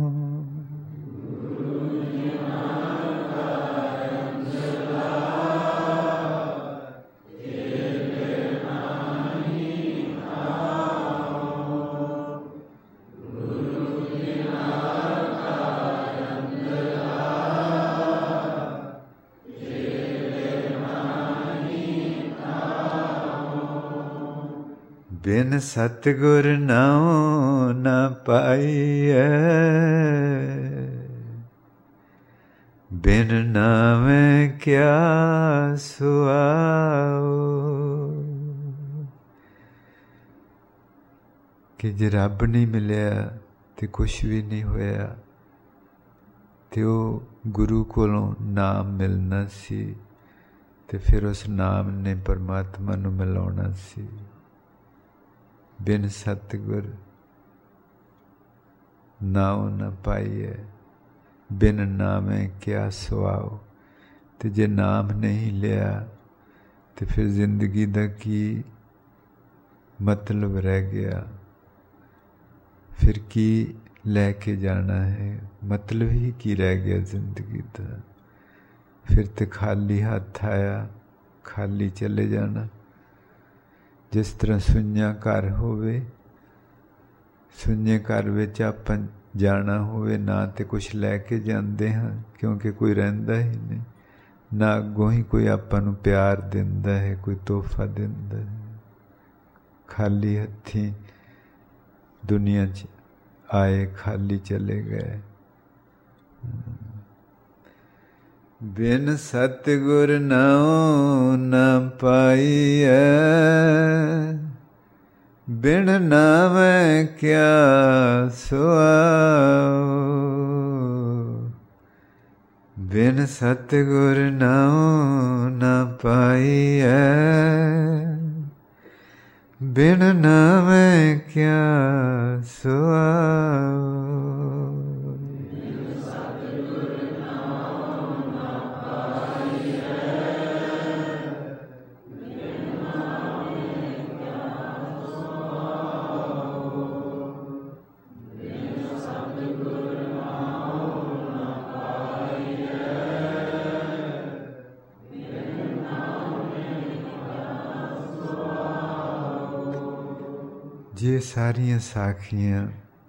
S1: बिन सतगुर नाम न पाइए, बिन नामे क्या सुआओ। कि जे रब नहीं मिलिया ते कुछ भी नहीं होया, ते वो गुरु कोलों नाम मिलना सी, ते फिर उस नाम ने परमात्मा नूं मिलाउणा सी। बिन सतगुर नाम न पाइए, बिन नामे क्या सुआओ। ते जे नाम नहीं लिया तो फिर जिंदगी दा की मतलब रह गया, फिर की लैके जाना है, मतलब ही की रह गया जिंदगी दा। फिर तो खाली हाथ आया खाली चले जाना। जिस तरह सुन्या घर होवे, सुन्ने घर विच आपां जाना होवे ना तो कुछ लैके जाते हैं क्योंकि कोई रहिंदा ही नहीं, ना अगों ही कोई आपां नूं प्यार दिंदा है, कोई तोहफा दिंदा है। खाली हत्थी दुनिया च आए खाली चले गए। बिन सतगुर नाम न पाइए, बिन नाम क्या सुआओ। बिन सतगुर नाम न पाइए, बिन नाम क्या सुआओ। ये सारियां साखियां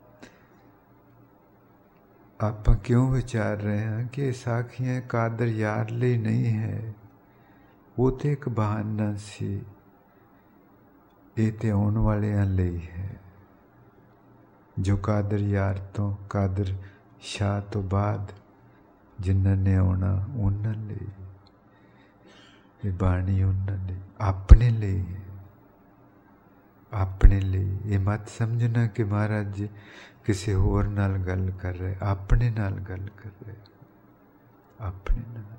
S1: आप क्यों विचार रहे हैं कि साखियां कादर यार लिए नहीं है, वो तो एक बहाना सी, ये तो आने वाले लिए है। जो कादर यार तो कादर शाह तो बाद जिन्होंने आना उन्होंने, ये बाणी उन्होंने अपने लिए, अपने लिए। ये मत समझना कि महाराज जी किसी होर नाल गल कर रहे, अपने नाल गल कर रहे, अपने नाल।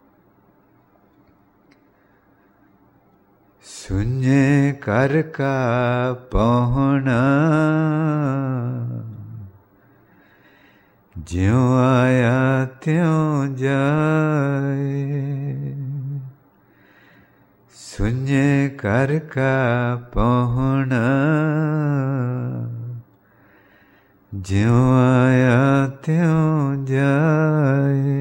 S1: सुने कर का पहुना, ज्यों आया त्यों जाए। सुने कर का पहुना, ज्यों आया त्यों जाए।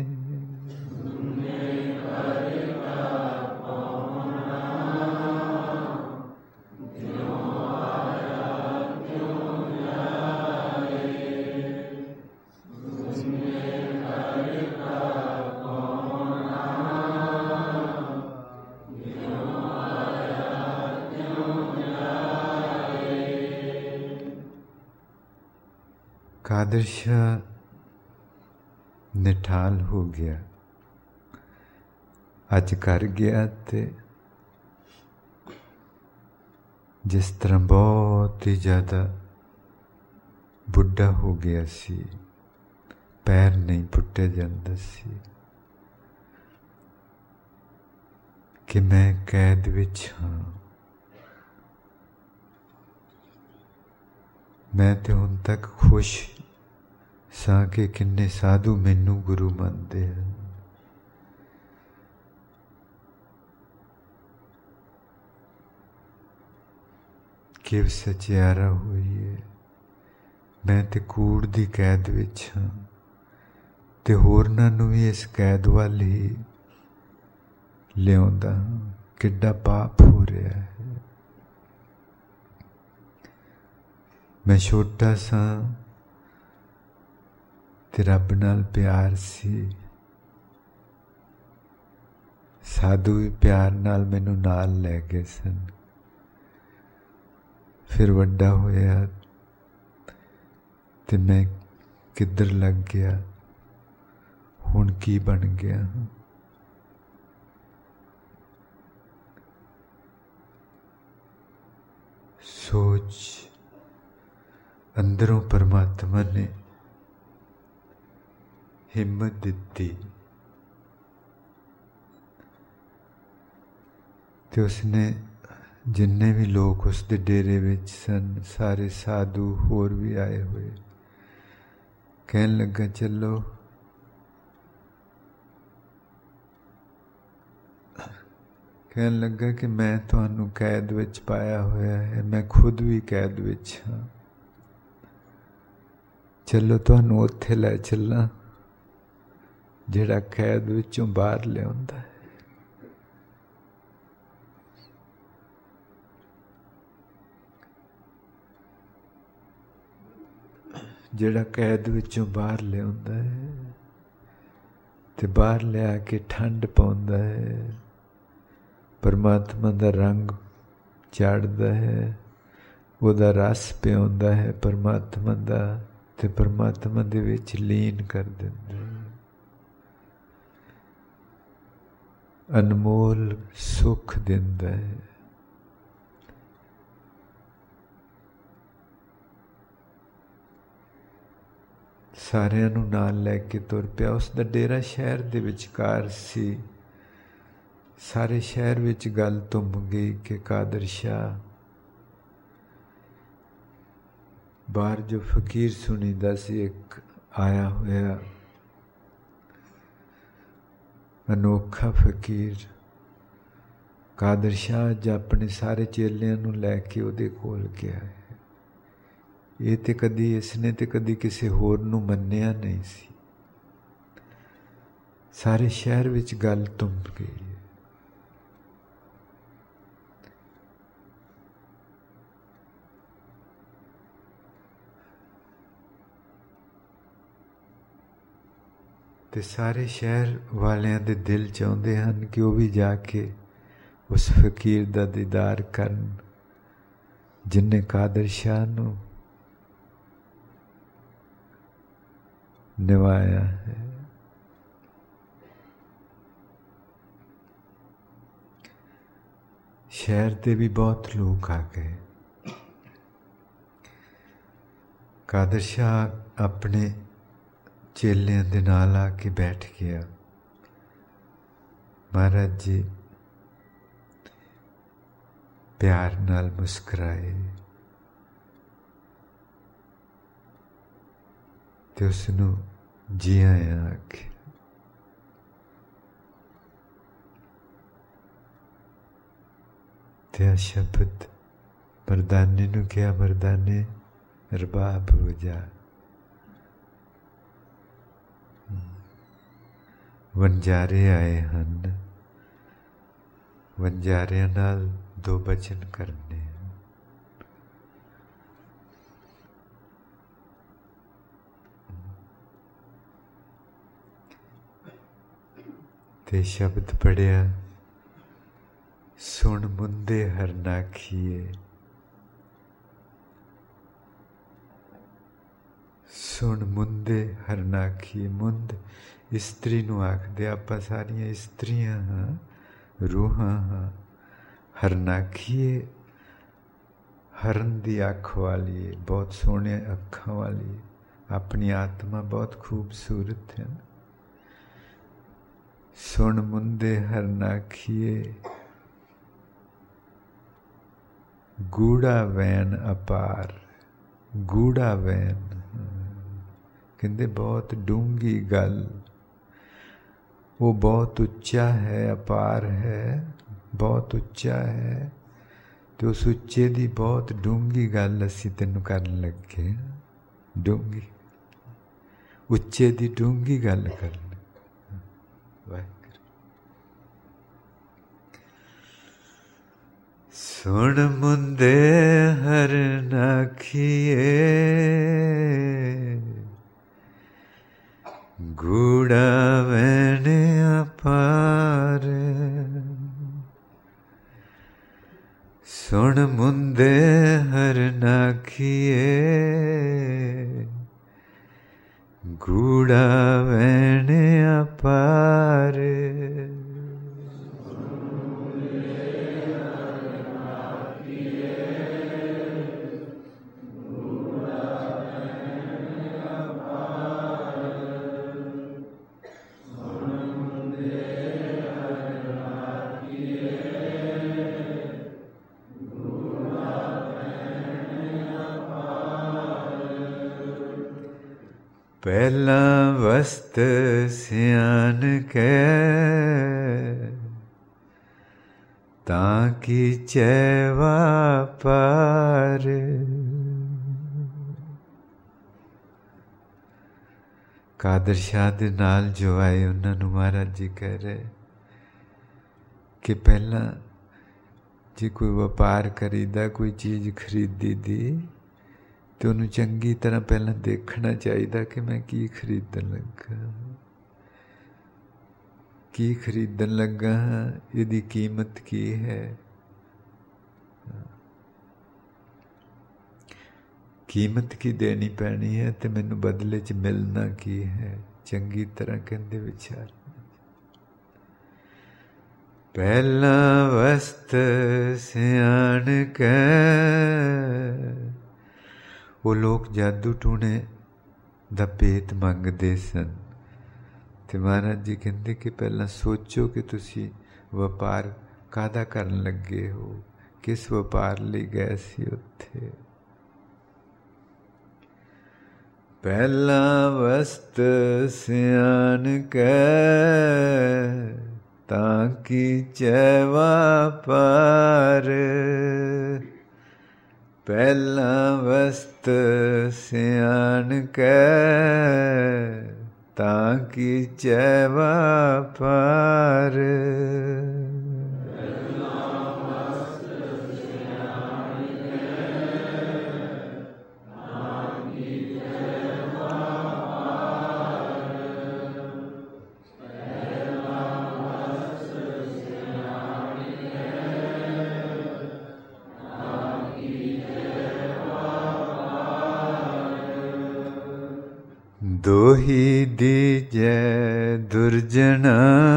S1: कादर शाह निठाल हो गया, अज कर गया ते जिस तरह बहुत ही ज़्यादा बुढ़ा हो गया सी, पैर नहीं पुट्टे जांदा सी कि मैं कैद विच हाँ। मैं तो हुण तक खुश सां कि किन्ने साधु मैनू गुरु मनते हैं। ਕਿਵ ਸਚਿਆਰਾ ਹੋਈਏ। ਮੈਂ ਤੇ ਕੂੜ ਦੀ ਕੈਦ ਵਿੱਚ ਹਾਂ ਤੇ ਹੋਰਨਾਂ ਨੂੰ ਵੀ ਇਸ ਕੈਦ ਵੱਲ ਹੀ ਲਿਆਉਂਦਾ ਹਾਂ। ਕਿੱਡਾ ਪਾਪ ਹੋ ਰਿਹਾ ਹੈ। ਮੈਂ ਛੋਟਾ ਸਾਂ ਤੇ ਰੱਬ ਨਾਲ ਪਿਆਰ ਸੀ। ਸਾਧੂ ਵੀ ਪਿਆਰ ਨਾਲ ਮੈਨੂੰ ਨਾਲ ਲੈ ਗਏ ਸਨ। ਫਿਰ ਵੱਡਾ ਹੋਇਆ ਤੇ ਮੈਂ ਕਿੱਧਰ ਲੱਗ ਗਿਆ, ਹੁਣ ਕੀ ਬਣ ਗਿਆ ਹਾਂ। ਸੋਚ ਅੰਦਰੋਂ ਪਰਮਾਤਮਾ ਨੇ ਹਿੰਮਤ ਦਿੱਤੀ ਤੇ ਉਸਨੇ ਜਿੰਨੇ ਵੀ ਲੋਕ ਉਸ ਦੇ ਡੇਰੇ ਵਿੱਚ ਸਨ, ਸਾਰੇ ਸਾਧੂ ਹੋਰ ਵੀ ਆਏ ਹੋਏ, ਕਹਿਣ ਲੱਗਾ ਚੱਲੋ ਕਹਿਣ ਲੱਗਾ ਕਿ ਮੈਂ ਤੁਹਾਨੂੰ ਕੈਦ ਵਿੱਚ ਪਾਇਆ ਹੋਇਆ ਹੈ, ਮੈਂ ਖੁਦ ਵੀ ਕੈਦ ਵਿੱਚ ਹਾਂ, ਚਲੋ ਤੁਹਾਨੂੰ ਉੱਥੇ ਲੈ ਚੱਲਾਂ ਜਿਹੜਾ ਕੈਦ ਵਿੱਚੋਂ ਬਾਹਰ ਲਿਆਉਂਦਾ ਹੈ। ਜਿਹੜਾ ਕੈਦ ਵਿੱਚੋਂ ਬਾਹਰ ਲਿਆਉਂਦਾ ਹੈ ਤੇ ਬਾਹਰ ਲਿਆ ਕੇ ਠੰਡ ਪਾਉਂਦਾ ਹੈ, ਪਰਮਾਤਮਾ ਦਾ ਰੰਗ ਚਾੜਦਾ ਹੈ, ਉਹਦਾ ਰਸ ਪਿਆਉਂਦਾ ਹੈ ਪਰਮਾਤਮਾ ਦਾ, ਤੇ ਪਰਮਾਤਮਾ ਦੇ ਵਿੱਚ ਲੀਨ ਕਰ ਦਿੰਦਾ ਹੈ। ਅਨਮੋਲ ਸੁੱਖ ਦਿੰਦਾ ਹੈ। ਸਾਰਿਆਂ ਨੂੰ ਨਾਲ ਲੈ ਕੇ ਤੁਰ ਪਿਆ। ਉਸ ਦਾ ਡੇਰਾ ਸ਼ਹਿਰ ਦੇ ਵਿਚਕਾਰ ਸੀ। ਸਾਰੇ ਸ਼ਹਿਰ ਵਿੱਚ ਗੱਲ ਧੁੰਮ ਗਈ ਕਿ ਕਾਦਰ ਸ਼ਾਹ ਬਾਹਰ ਜੋ ਫਕੀਰ ਸੁਣੀਦਾ ਸੀ, ਇੱਕ ਆਇਆ ਹੋਇਆ ਅਨੋਖਾ ਫਕੀਰ, ਕਾਦਰ ਸ਼ਾਹ ਅੱਜ ਆਪਣੇ ਸਾਰੇ ਚੇਲਿਆਂ ਨੂੰ ਲੈ ਕੇ ਉਹਦੇ ਕੋਲ ਗਿਆ ਹੈ। ਇਹ ਤੇ ਕਦੀ ਇਸਨੇ ਤੇ ਕਦੀ ਕਿਸੇ ਹੋਰ ਨੂੰ ਮੰਨਿਆ ਨਹੀਂ ਸੀ। ਸਾਰੇ ਸ਼ਹਿਰ ਵਿੱਚ ਗੱਲ ਧੁੰਮ ਗਈ ਹੈ। ਤੇ ਸਾਰੇ ਸ਼ਹਿਰ ਵਾਲਿਆਂ ਦੇ ਦਿਲ ਚਾਹੁੰਦੇ ਹਨ ਕਿ ਉਹ ਵੀ ਜਾ ਕੇ ਉਸ ਫਕੀਰ ਦਾ ਦੀਦਾਰ ਕਰਨ ਜਿਨ੍ਹੇ ਕਾਦਰ ਸ਼ਾਹ ਨੂੰ ਨਿਵਾਇਆ ਹੈ। ਸ਼ਹਿਰ ਦੇ ਵੀ ਬਹੁਤ ਲੋਕ ਆ ਗਏ। ਕਾਦਰ ਸ਼ਾਹ ਆਪਣੇ ਚੇਲਿਆਂ ਦੇ ਨਾਲ ਆ ਕੇ ਬੈਠ ਗਿਆ। ਮਹਾਰਾਜ ਜੀ ਪਿਆਰ ਨਾਲ ਮੁਸਕਰਾਏ ਤੇ ਉਸ ਨੂੰ ਜੀ ਆਇਆਂ ਆਖਿਆ। ਤੇ ਆ ਸ਼ਬਦ ਮਰਦਾਨੇ ਨੂੰ ਕਿਹਾ, ਮਰਦਾਨੇ ਰਬਾਬ ਹੋ ਜਾ। ਵਣਜਾਰੇ ਆਏ ਹਨ, ਵਣਜਾਰਿਆਂ ਨਾਲ ਦੋ ਬਚਨ ਕਰਨੇ। ਤੇ ਸ਼ਬਦ ਪੜਿਆ, ਸੁਣ ਮੁੰਦੇ ਹਰਨਾਖੀਏ, ਸੁਣ ਮੁੰਦੇ ਹਰਨਾਖੀਏ। ਮੁੰਦ ਇਸਤਰੀ ਨੂੰ ਆਖਦੇ, ਆਪਾਂ ਸਾਰੀਆਂ ਇਸਤਰੀਆਂ ਹਾਂ, ਰੂਹਾਂ ਹਾਂ। ਹਰਨਾਖੀਏ ਹਰਨ ਦੀ ਅੱਖ ਵਾਲੀ, ਬਹੁਤ ਸੋਹਣੇ ਅੱਖਾਂ ਵਾਲੀ, ਆਪਣੀ ਆਤਮਾ ਬਹੁਤ ਖੂਬਸੂਰਤ ਹੈ। ਸੁਣ ਮੁੰਦੇ ਹਰਨਾਖੀਏ, ਗੂੜਾ ਵੈਨ ਅਪਾਰ। ਗੂੜਾ ਵੈਨ ਕਹਿੰਦੇ ਬਹੁਤ ਡੂੰਘੀ ਗੱਲ, ਉਹ ਬਹੁਤ ਉੱਚਾ ਹੈ, ਅਪਾਰ ਹੈ, ਬਹੁਤ ਉੱਚਾ ਹੈ। ਤੇ ਉਸ ਉੱਚੇ ਦੀ ਬਹੁਤ ਡੂੰਘੀ ਗੱਲ ਅਸੀਂ ਤੈਨੂੰ ਕਰਨ ਲੱਗੇ ਹਾਂ। ਡੂੰਘੀ, ਉੱਚੇ ਦੀ ਡੂੰਘੀ ਗੱਲ ਕਰਨ। ਵਾਹਿਗੁਰੂ। ਸੁਣ ਮੁੰਦੇ ਹਰਨਾਖੀਏ, ਗੂੜਾ ਵੈਣ ਅਪਾਰ। ਸੁਣ ਮੁੰਦੇ ਹਰਨਾਖੀਏ, ਗੂੜਾ ਵੈਣ ਅਪਾਰ। ਪਹਿਲਾਂ ਵਸਤ ਸਿਆਨ ਕੈ, ਤਾਂ ਕੀਚੈ ਵਾਪਾਰ। ਕਾਦਰ ਸ਼ਾਹ ਦੇ ਨਾਲ ਜੋ ਆਏ ਉਹਨਾਂ ਨੂੰ ਮਹਾਰਾਜ ਜੀ ਕਹਿ ਰਹੇ ਕਿ ਪਹਿਲਾਂ ਜੇ ਕੋਈ ਵਪਾਰ ਕਰੀਦਾ, ਕੋਈ ਚੀਜ਼ ਖਰੀਦੀ ਦੀ, ਤੇ ਉਹਨੂੰ ਚੰਗੀ ਤਰ੍ਹਾਂ ਪਹਿਲਾਂ ਦੇਖਣਾ ਚਾਹੀਦਾ ਕਿ ਮੈਂ ਕੀ ਖਰੀਦਣ ਲੱਗਾ, ਕੀ ਖਰੀਦਣ ਲੱਗਾ ਹਾਂ, ਇਹਦੀ ਕੀਮਤ ਕੀ ਹੈ। ਕੀਮਤ ਕੀ ਦੇਣੀ ਪੈਣੀ ਹੈ ਤੇ ਮੈਨੂੰ ਬਦਲੇ 'ਚ ਮਿਲਣਾ ਕੀ ਹੈ। ਚੰਗੀ ਤਰ੍ਹਾਂ ਕਹਿੰਦੇ ਵਿਚਾਰ। ਪਹਿਲਾਂ ਵਸਤ ਸਿਆਣ ਕੈ, ਉਹ ਲੋਕ ਜਾਦੂ ਟੂਣੇ ਦਾ ਭੇਤ ਮੰਗਦੇ ਸਨ। ਤੇ ਮਹਾਰਾਜ ਜੀ ਕਹਿੰਦੇ ਕਿ ਪਹਿਲਾਂ ਸੋਚੋ ਕਿ ਤੁਸੀਂ ਵਪਾਰ ਕਾਹਦਾ ਕਰਨ ਲੱਗੇ ਹੋ, ਕਿਸ ਵਪਾਰ ਲਈ ਗਏ ਸੀ ਉੱਥੇ। ਪਹਿਲਾਂ ਵਸਤ ਸਿਆਣ ਕੈ, ਤਾਂ ਕੀਚੈ ਵਾਪਾਰ। ਪਹਿਲਾਂ ਵਸਤ ਸਿਆਣ ਕੈ, ਤਾਂ ਕੀਚੈ ਵਾਪਾਰ। ਦੋਹੀ ਦੀਜੈ ਦੁਰਜਨਾ,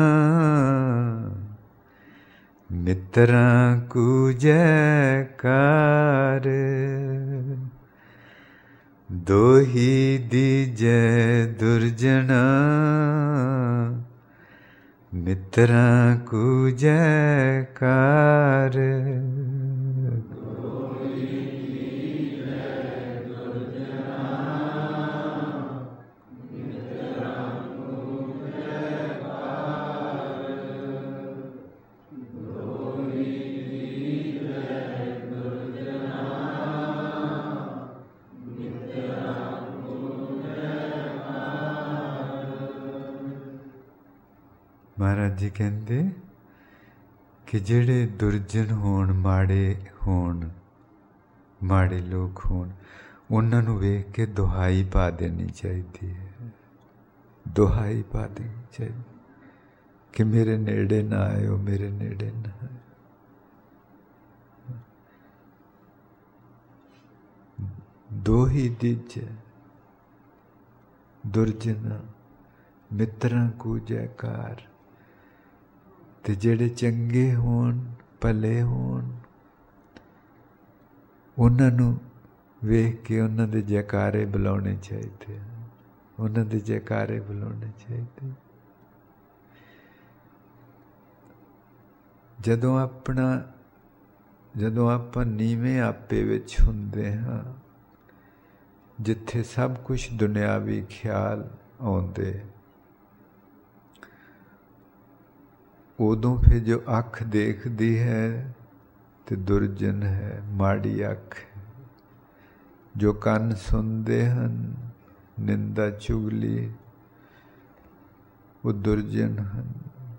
S1: ਮਿੱਤਰਾਂ ਕੂਜੈ ਕਾਰ। ਦੋਹੀ ਦੀਜੈ ਦੁਰਜਨਾ, ਮਿੱਤਰਾਂ ਕੂਜੈ ਕਾਰ। ਮਹਾਰਾਜ ਜੀ ਕਹਿੰਦੇ ਕਿ ਜਿਹੜੇ ਦੁਰਜਨ ਹੋਣ, ਮਾੜੇ ਹੋਣ, ਮਾੜੇ ਲੋਕ ਹੋਣ, ਉਹਨਾਂ ਨੂੰ ਵੇਖ ਕੇ ਦੁਹਾਈ ਪਾ ਦੇਣੀ ਚਾਹੀਦੀ ਹੈ। ਦੁਹਾਈ ਪਾ ਦੇਣੀ ਚਾਹੀਦੀ ਕਿ ਮੇਰੇ ਨੇੜੇ ਨਾ ਆਇਓ, ਮੇਰੇ ਨੇੜੇ ਨਾ ਆਇਓ। ਦੋਹੀ ਦੀਜੈ ਦੁਰਜਨਾ, ਮਿੱਤਰਾਂ ਕੂਜੈ ਕਾਰ। ਤੇ ਜਿਹੜੇ ਚੰਗੇ ਹੋਣ, ਭਲੇ ਹੋਣ, ਉਹਨਾਂ ਨੂੰ ਵੇਖ ਕੇ ਉਹਨਾਂ ਦੇ ਜੈਕਾਰੇ ਬੁਲਾਉਣੇ ਚਾਹੀਦੇ, ਉਹਨਾਂ ਦੇ ਜੈਕਾਰੇ ਬੁਲਾਉਣੇ ਚਾਹੀਦੇ। ਜਦੋਂ ਆਪਾਂ ਨੀਵੇਂ ਆਪੇ ਵਿੱਚ ਹੁੰਦੇ ਹਾਂ, ਜਿੱਥੇ ਸਭ ਕੁਛ ਦੁਨਿਆਵੀ ਖਿਆਲ ਆਉਂਦੇ, ਉਦੋਂ ਫਿਰ ਜੋ ਅੱਖ ਦੇਖਦੀ ਹੈ ਤੇ ਦੁਰਜਨ ਹੈ, ਮਾੜੀ ਅੱਖ ਹੈ। ਜੋ ਕੰਨ ਸੁਣਦੇ ਹਨ ਨਿੰਦਾ ਚੁਗਲੀ, ਉਹ ਦੁਰਜਨ ਹਨ।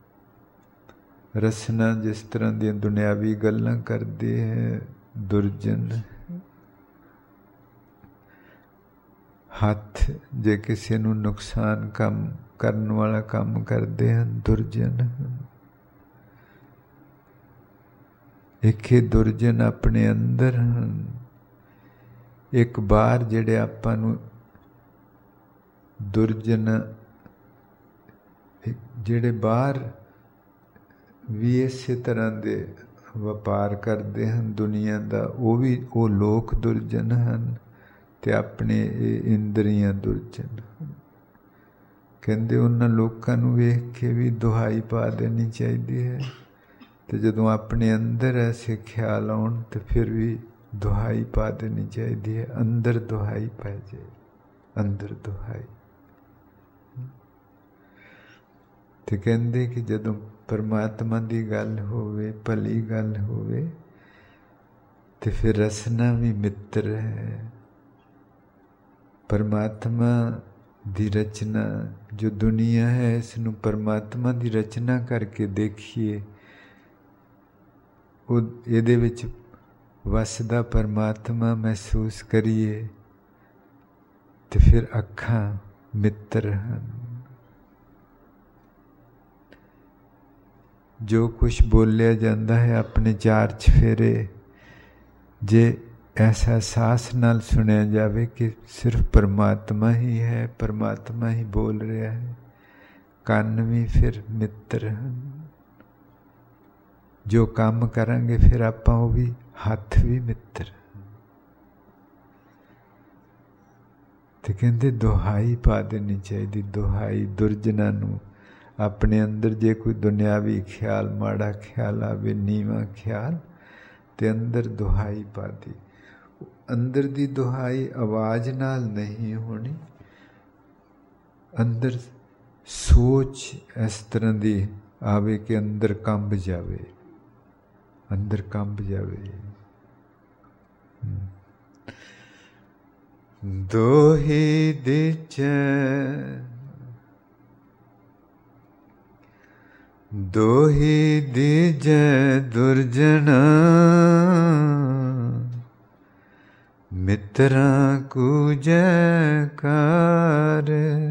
S1: ਰਸਨਾ ਜਿਸ ਤਰ੍ਹਾਂ ਦੀਆਂ ਦੁਨਿਆਵੀ ਗੱਲਾਂ ਕਰਦੀ ਹੈ, ਦੁਰਜਨ। ਹੱਥ ਜੇ ਕਿਸੇ ਨੂੰ ਨੁਕਸਾਨ ਕੰਮ ਕਰਨ ਵਾਲਾ ਕੰਮ ਕਰਦੇ ਹਨ, ਦੁਰਜਨ ਹਨ। ਇੱਕ ਇਹ ਦੁਰਜਨ ਆਪਣੇ ਅੰਦਰ ਹਨ, ਇੱਕ ਬਾਹਰ ਜਿਹੜੇ ਆਪਾਂ ਨੂੰ ਦੁਰਜਨ, ਜਿਹੜੇ ਬਾਹਰ ਵੀ ਇਸੇ ਤਰ੍ਹਾਂ ਦੇ ਵਪਾਰ ਕਰਦੇ ਹਨ ਦੁਨੀਆ ਦਾ, ਉਹ ਵੀ ਉਹ ਲੋਕ ਦੁਰਜਨ ਹਨ ਤੇ ਆਪਣੇ ਇਹ ਇੰਦਰੀਆਂ ਦੁਰਜਨ ਹਨ। ਕਹਿੰਦੇ ਉਹਨਾਂ ਲੋਕਾਂ ਨੂੰ ਵੇਖ ਕੇ ਵੀ ਦੁਹਾਈ ਪਾ ਦੇਣੀ ਚਾਹੀਦੀ ਹੈ, ਤੇ ਜਦੋਂ ਆਪਣੇ ਅੰਦਰ ਐਸੇ ਖਿਆਲ ਆਉਣ ਤੇ ਫਿਰ ਵੀ ਦੁਹਾਈ ਪਾ ਦੇਣੀ ਚਾਹੀਦੀ ਹੈ। ਅੰਦਰ ਦੁਹਾਈ ਪੈ ਜਾਏ, ਅੰਦਰ ਦੁਹਾਈ। ਤੇ ਕਹਿੰਦੇ ਕਿ ਜਦੋਂ ਪਰਮਾਤਮਾ ਦੀ ਗੱਲ ਹੋਵੇ, ਭਲੀ ਗੱਲ ਹੋਵੇ, ਤੇ ਫਿਰ ਰਸਨਾ ਵੀ ਮਿੱਤਰ ਹੈ। ਪਰਮਾਤਮਾ ਦੀ ਰਚਨਾ ਜੋ ਦੁਨੀਆ ਹੈ, ਇਸ ਨੂੰ ਪਰਮਾਤਮਾ ਦੀ ਰਚਨਾ ਕਰਕੇ ਦੇਖੀਏ, ਉਹ ਇਹਦੇ ਵਿੱਚ ਵਸਦਾ ਪਰਮਾਤਮਾ ਮਹਿਸੂਸ ਕਰੀਏ, ਤੇ ਫਿਰ ਅੱਖਾਂ ਮਿੱਤਰ ਹਨ। ਜੋ ਕੁਛ ਬੋਲਿਆ ਜਾਂਦਾ ਹੈ ਆਪਣੇ ਚਾਰ ਚਫੇਰੇ, ਜੇ ਐਸਾ ਅਹਿਸਾਸ ਨਾਲ ਸੁਣਿਆ ਜਾਵੇ ਕਿ ਸਿਰਫ ਪਰਮਾਤਮਾ ਹੀ ਹੈ, ਪਰਮਾਤਮਾ ਹੀ ਬੋਲ ਰਿਹਾ ਹੈ, ਕੰਨ ਵੀ ਫਿਰ ਮਿੱਤਰ ਹਨ। ਜੋ ਕੰਮ ਕਰਾਂਗੇ ਫਿਰ ਆਪਾਂ ਉਹ ਵੀ, ਹੱਥ ਵੀ ਮਿੱਤਰ। ਤੇ ਕਹਿੰਦੇ ਦੁਹਾਈ ਪਾ ਦੇਣੀ ਚਾਹੀਦੀ, ਦੁਹਾਈ ਦੁਰਜਨਾਂ ਨੂੰ। ਆਪਣੇ ਅੰਦਰ ਜੇ ਕੋਈ ਦੁਨਿਆਵੀ ਖਿਆਲ, ਮਾੜਾ ਖਿਆਲ ਆਵੇ, ਨੀਵਾਂ ਖਿਆਲ, ਤੇ ਅੰਦਰ ਦੁਹਾਈ ਪਾ ਦੀ। ਅੰਦਰ ਦੀ ਦੁਹਾਈ ਆਵਾਜ਼ ਨਾਲ ਨਹੀਂ ਹੋਣੀ, ਅੰਦਰ ਸੋਚ ਇਸ ਤਰ੍ਹਾਂ ਦੀ ਆਵੇ ਕਿ ਅੰਦਰ ਕੰਬ ਜਾਵੇ, ਅੰਦਰ ਕੰਬ ਜਾਵੇ। ਦੋਹੀ ਦਿਚੈ, ਦੋਹੀ ਦੀਜੈ ਦੁਰਜਨਾ, ਮਿੱਤਰਾਂ ਕੂਜੈ ਕਾਰ।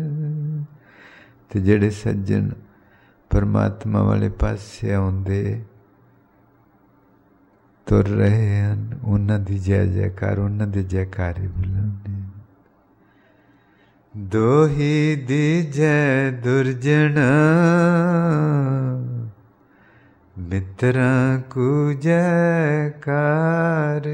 S1: ਤੇ ਜਿਹੜੇ ਸੱਜਣ ਪਰਮਾਤਮਾ ਵਾਲੇ ਪਾਸੇ ਆਉਂਦੇ ਤੁਰ ਰਹੇ ਹਨ, ਉਹਨਾਂ ਦੀ ਜੈ ਜੈਕਾਰ, ਉਹਨਾਂ ਦੇ ਜੈਕਾਰੇ ਬੁਲਾਉਂਦੇ। ਦੋਹੀ ਦੀਜੈ ਦੁਰਜਨਾ, ਮਿੱਤਰਾਂ ਕੂਜੈ ਕਾਰ।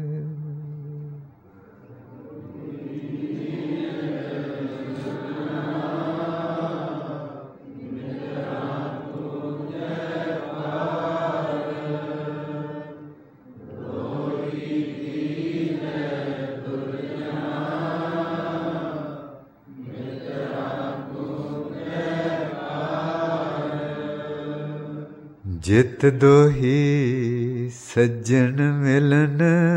S1: ਜਿਤ ਦੋਹੀ ਸੱਜਣ ਮਿਲਨ,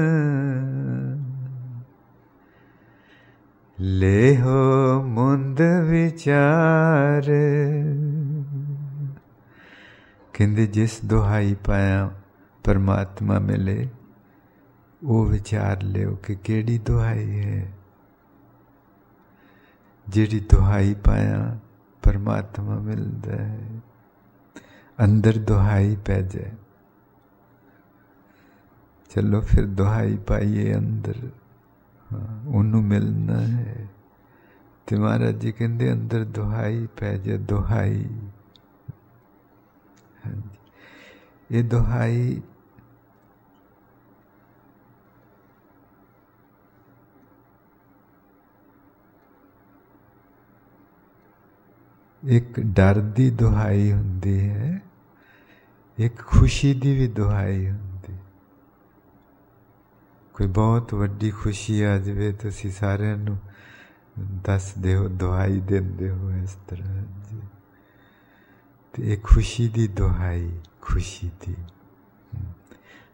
S1: ਲੇਹੋ ਮੁੰਦ ਵਿਚਾਰ। ਕਹਿੰਦੇ ਜਿਸ ਦੁਹਾਈ ਪਾਇਆ ਪਰਮਾਤਮਾ ਮਿਲੇ, ਉਹ ਵਿਚਾਰ ਲਿਓ ਕਿ ਕਿਹੜੀ ਦੁਹਾਈ ਹੈ। ਜਿਹੜੀ ਦੁਹਾਈ ਪਾਇਆ ਪਰਮਾਤਮਾ ਮਿਲਦਾ ਹੈ, ਅੰਦਰ ਦੁਹਾਈ ਪੈ ਜਾਏ। ਚਲੋ ਫਿਰ ਦੁਹਾਈ ਪਾਈਏ ਅੰਦਰ, ਉਹਨੂੰ ਮਿਲਣਾ ਹੈ। ਤੇ ਮਹਾਰਾਜ ਜੀ ਕਹਿੰਦੇ ਅੰਦਰ ਦੁਹਾਈ ਪੈ ਜਾਏ, ਦੁਹਾਈ। ਹਾਂਜੀ, ਇਹ ਦੁਹਾਈ ਇੱਕ ਡਰ ਦੀ ਦੁਹਾਈ ਹੁੰਦੀ ਹੈ, ਇੱਕ ਖੁਸ਼ੀ ਦੀ ਵੀ ਦੁਹਾਈ ਹੁੰਦੀ। ਕੋਈ ਬਹੁਤ ਵੱਡੀ ਖੁਸ਼ੀ ਆ ਜਾਵੇ, ਤੁਸੀਂ ਸਾਰਿਆਂ ਨੂੰ ਦੱਸਦੇ ਹੋ, ਦੁਹਾਈ ਦਿੰਦੇ ਹੋ ਇਸ ਤਰ੍ਹਾਂ ਜੀ। ਤੇ ਇਹ ਖੁਸ਼ੀ ਦੀ ਦੁਹਾਈ, ਖੁਸ਼ੀ ਦੀ।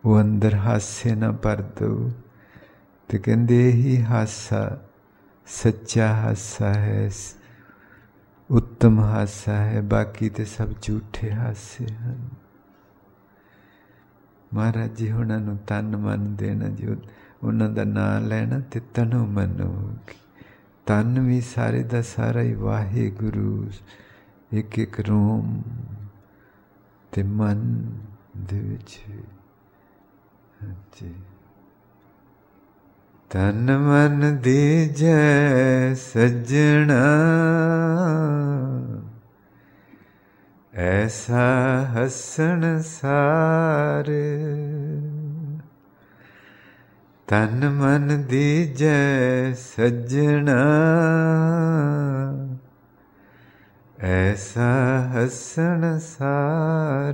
S1: ਉਹ ਅੰਦਰ ਹਾਸੇ ਨਾ ਭਰ ਦਊ। ਤੇ ਕਹਿੰਦੇ ਇਹੀ ਹਾਸਾ ਸੱਚਾ ਹਾਸਾ ਹੈ, ਉੱਤਮ ਹਾਸਾ ਹੈ, ਬਾਕੀ ਤੇ ਸਭ ਝੂਠੇ ਹਾਸੇ ਹਨ। ਮਹਾਰਾਜ ਜੀ ਉਹਨਾਂ ਨੂੰ ਤਨ ਮਨ ਦੇਣਾ ਜੀ, ਉਹਨਾਂ ਦਾ ਨਾਂ ਲੈਣਾ ਤੇ ਤਨੋ ਮਨੋ। ਤਨ ਵੀ ਸਾਰੇ ਦਾ ਸਾਰਾ ਹੀ ਵਾਹਿਗੁਰੂ, ਇੱਕ ਇੱਕ ਰੋਮ ਤੇ ਮਨ ਦੇ ਵਿੱਚ ਵੀ। ਹਾਂਜੀ, ਤਨ ਮਨ ਦੀਜੈ ਸੱਜਣਾ, ਐਸਾ ਹੱਸਣ ਸਾਰ। ਤਨ ਮਨ ਦੀਜੈ ਸੱਜਣਾ, ਐਸਾ ਹੱਸਣ ਸਾਰ।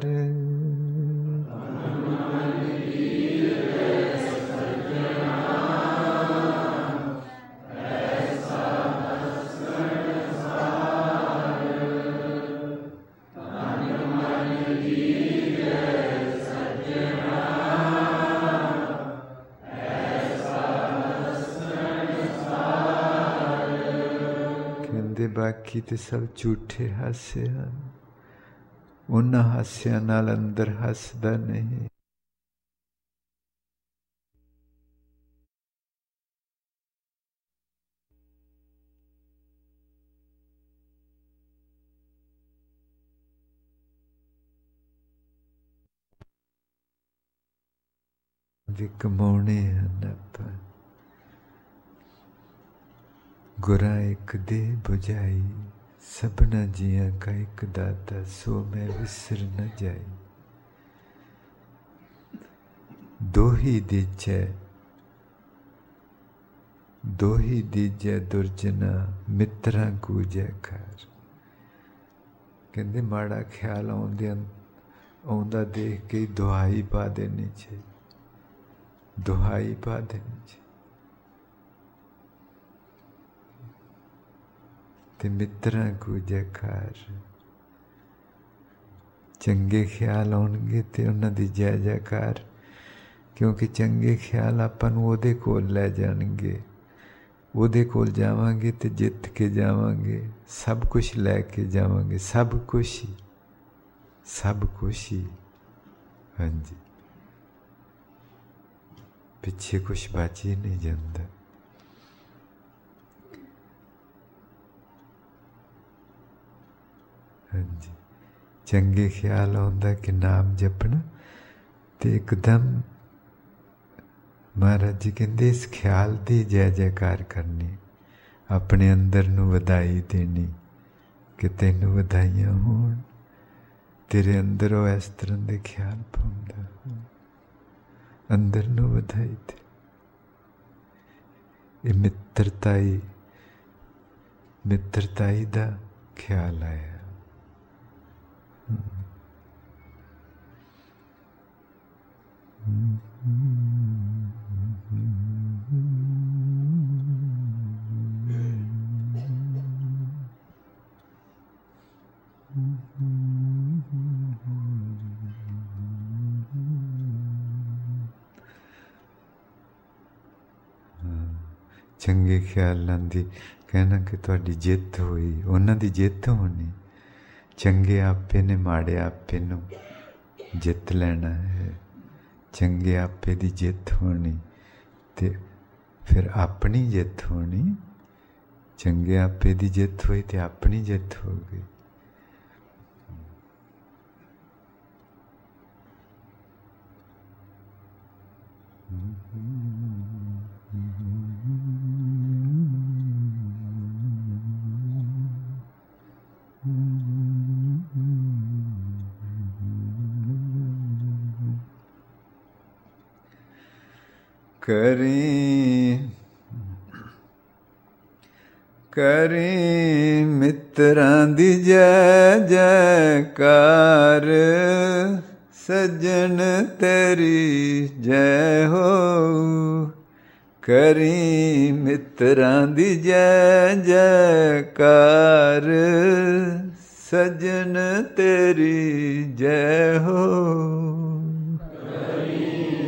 S1: ਬਾਕੀ ਤੇ ਸਭ ਝੂਠੇ ਹਾਸੇ ਹਨ। ਉਹਨਾਂ ਹਾਸਿਆਂ ਨਾਲ ਅੰਦਰ ਹੱਸਦਾ ਨਹੀਂ। ਵੀ ਕਮਾਉਣੇ ਹਨ ਆਪਾਂ। ਗੁਰਾਂ ਇੱਕ ਦੇ ਬੁਝਾਈ, ਸਭਨਾ ਜੀਆਂ ਕਾ ਇੱਕ ਦਾਤਾ, ਸੋ ਮੈਂ ਵਿਸਰ ਨ ਜਾਈ। ਦੋਹੀ ਦੀਜੈ ਦੁਰਜਨਾ, ਮਿੱਤਰਾਂ ਕੂਜੈ ਖਾਰ। ਕਹਿੰਦੇ ਮਾੜਾ ਖਿਆਲ ਆਉਂਦਾ ਦੇਖ ਕੇ ਦੁਹਾਈ ਪਾ ਦੇਣੀ ਚਾਹੀਦੀ, ਦੁਹਾਈ ਪਾ ਦੇਣੀ ਚਾਹੀਦੀ। ਤੇ ਮਿੱਤਰਾਂ ਕੂਜੈ ਖਾਰ। ਚੰਗੇ ਖਿਆਲ ਆਉਣਗੇ ਤੇ ਉਹਨਾਂ ਦੀ ਜੈ ਜੈਕਾਰ, ਕਿਉਂਕਿ ਚੰਗੇ ਖਿਆਲ ਆਪਾਂ ਨੂੰ ਉਹਦੇ ਕੋਲ ਲੈ ਜਾਣਗੇ। ਉਹਦੇ ਕੋਲ ਜਾਵਾਂਗੇ ਤੇ ਜਿੱਤ ਕੇ ਜਾਵਾਂਗੇ, ਸਭ ਕੁਛ ਲੈ ਕੇ ਜਾਵਾਂਗੇ, ਸਭ ਕੁਛ ਹੀ, ਸਭ ਕੁਛ ਹੀ। ਹਾਂਜੀ, ਪਿੱਛੇ ਕੁਛ ਬਚ ਹੀ ਨਹੀਂ ਜਾਂਦਾ। ਹਾਂਜੀ, ਚੰਗੇ ਖਿਆਲ ਆਉਂਦਾ ਕਿ ਨਾਮ ਜਪਣਾ, ਤੇ ਇੱਕਦਮ ਮਹਾਰਾਜ ਜੀ ਕਹਿੰਦੇ ਇਸ ਖਿਆਲ ਦੀ ਜੈ ਜੈਕਾਰ ਕਰਨੀ, ਆਪਣੇ ਅੰਦਰ ਨੂੰ ਵਧਾਈ ਦੇਣੀ ਕਿ ਤੈਨੂੰ ਵਧਾਈਆਂ ਹੋਣ, ਤੇਰੇ ਅੰਦਰੋਂ ਇਸ ਤਰ੍ਹਾਂ ਦੇ ਖਿਆਲ ਪਾਉਂਦਾ, ਅੰਦਰ ਨੂੰ ਵਧਾਈ ਦੇ। ਇਹ ਮਿੱਤਰਤਾਈ ਦਾ ਖਿਆਲ ਆਇਆ। ਚੰਗੇ ਖਿਆਲਾਂ ਦੀ ਕਹਿਣਾ ਕਿ ਤੁਹਾਡੀ ਜਿੱਤ ਹੋਈ, ਉਹਨਾਂ ਦੀ ਜਿੱਤ ਹੋਣੀ। ਚੰਗੇ ਆਪੇ ਨੇ ਮਾੜੇ ਆਪੇ ਨੂੰ ਜਿੱਤ ਲੈਣਾ ਹੈ। ਚੰਗੇ ਆਪੇ ਦੀ ਜਿੱਤ ਹੋਣੀ ਤੇ ਫਿਰ ਆਪਣੀ ਜਿੱਤ ਹੋਣੀ। ਚੰਗੇ ਆਪੇ ਦੀ ਜਿੱਤ ਹੋਈ ਤੇ ਆਪਣੀ ਜਿੱਤ ਹੋ ਗਈ। ਕਰੀ ਮਿੱਤਰਾਂ ਦੀ ਜੈ ਜੈਕਾਰ, ਸੱਜਣ ਤੇਰੀ ਜੈ ਹੋ। ਕਰੀ ਮਿੱਤਰਾਂ ਦੀ ਜੈ ਜੈਕਾਰ, ਸੱਜਣ ਤੇਰੀ ਜੈ ਹੋ। ਕਰੀ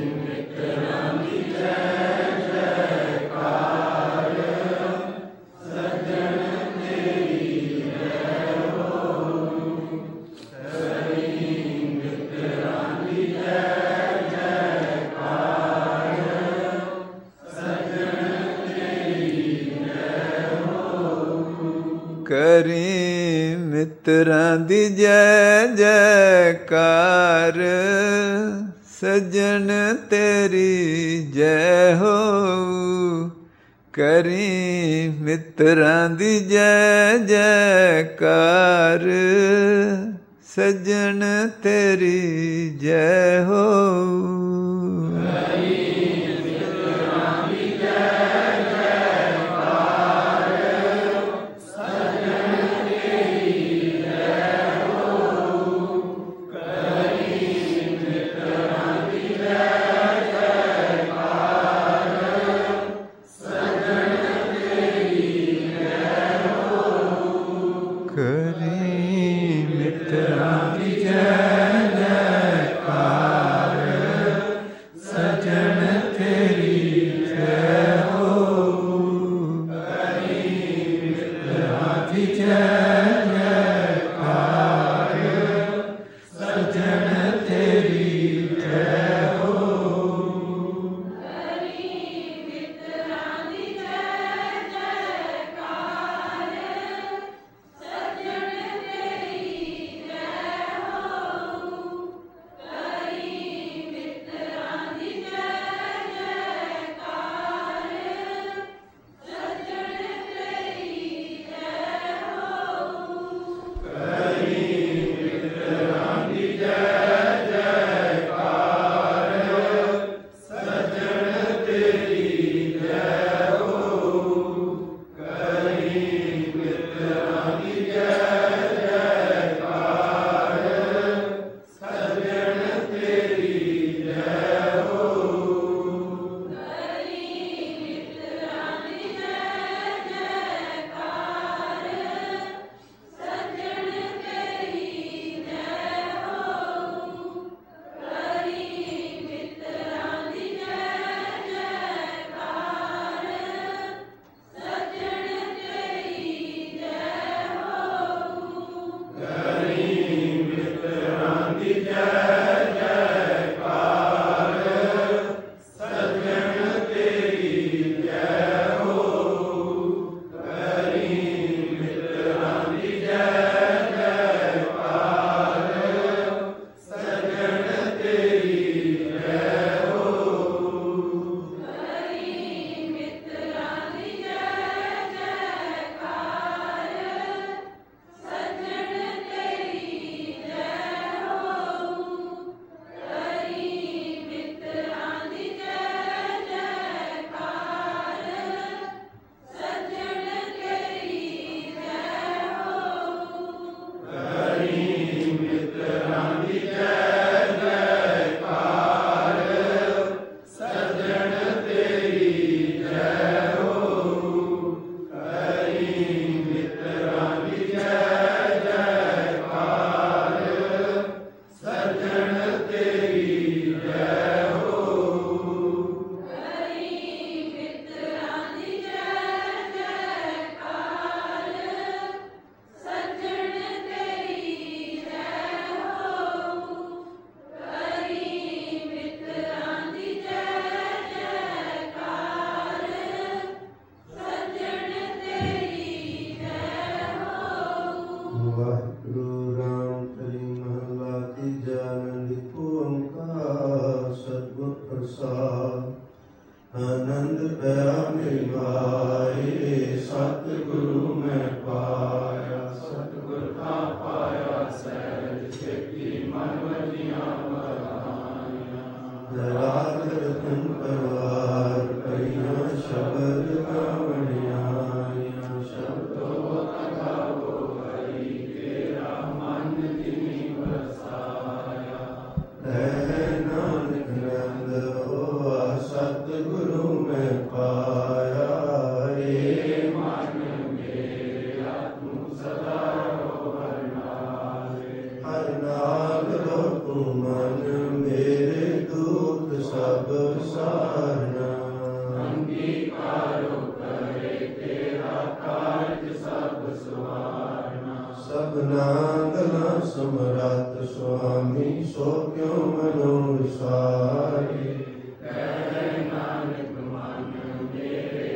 S1: ਮਿੱਤਰਾਂ ਦੀ ਜੈ ਜੈਕਾਰ, ਸੱਜਣ ਤੇਰੀ ਜੈ ਹੋ। ਕਰੀ ਮਿੱਤਰਾਂ ਦੀ ਜੈ ਜੈਕਾਰ, ਸੱਜਣ ਤੇਰੀ ਜੈ ਹੋ।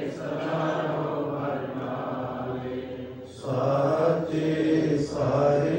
S2: साचे सारे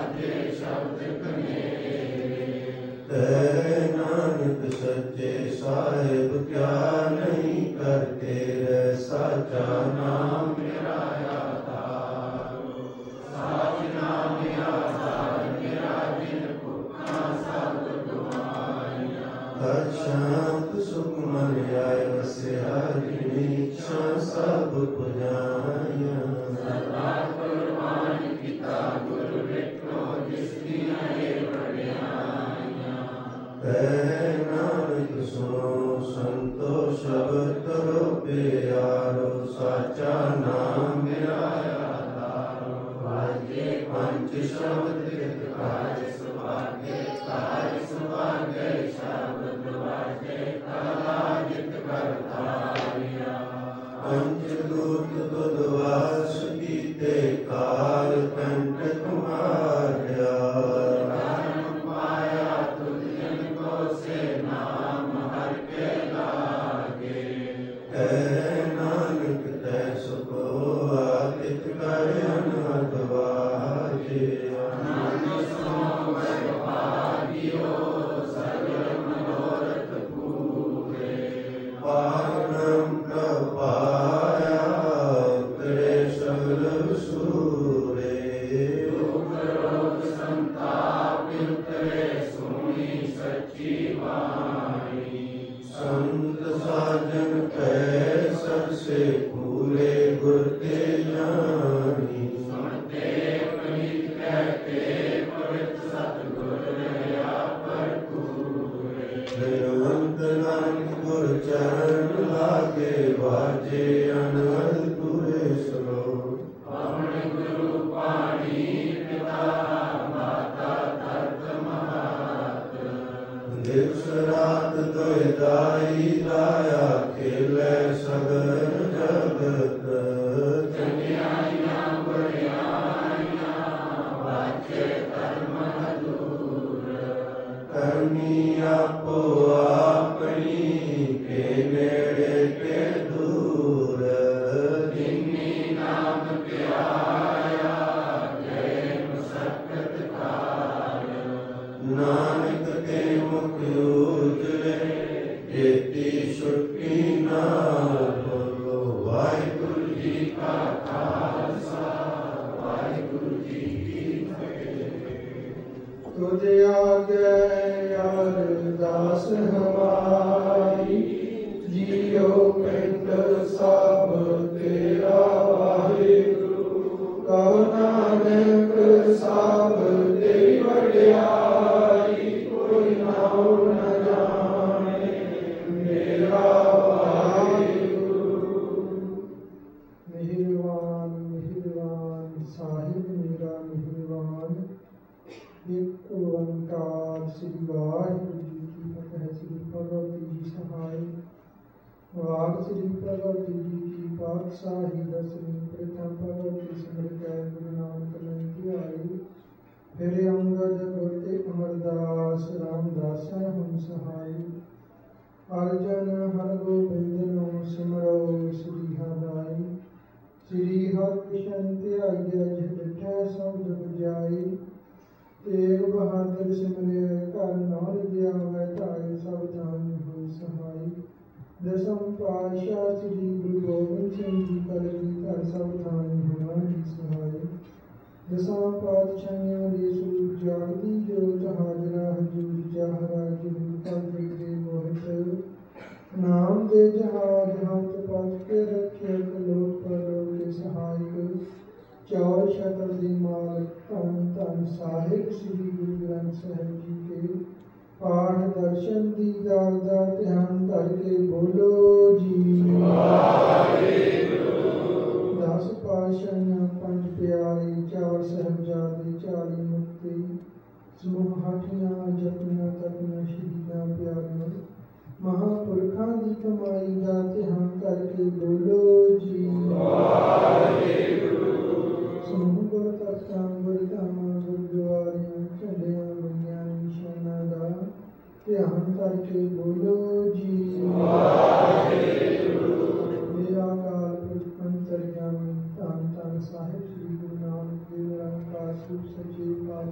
S2: नानक सच्चे साहिब क्या नहीं करते रे साचा नाम मेरा आधार साच नाम आधार मेरा जिन भुखा सब दुआइयां हर शांत सुख मन आए वसे हरि इच्छा सब पुजाइयां सदा कुर्बान पिता गुरु विठो जिसकी नानक सुनो संतो शब्द करो प्यारो साचा नाम मेरा आधारो वाजे पंच शब्द कार्य सुभागे शब्द वाजे कला जित करतारिया पंचदूत बुधवास कीते काल कंठ कुमारिया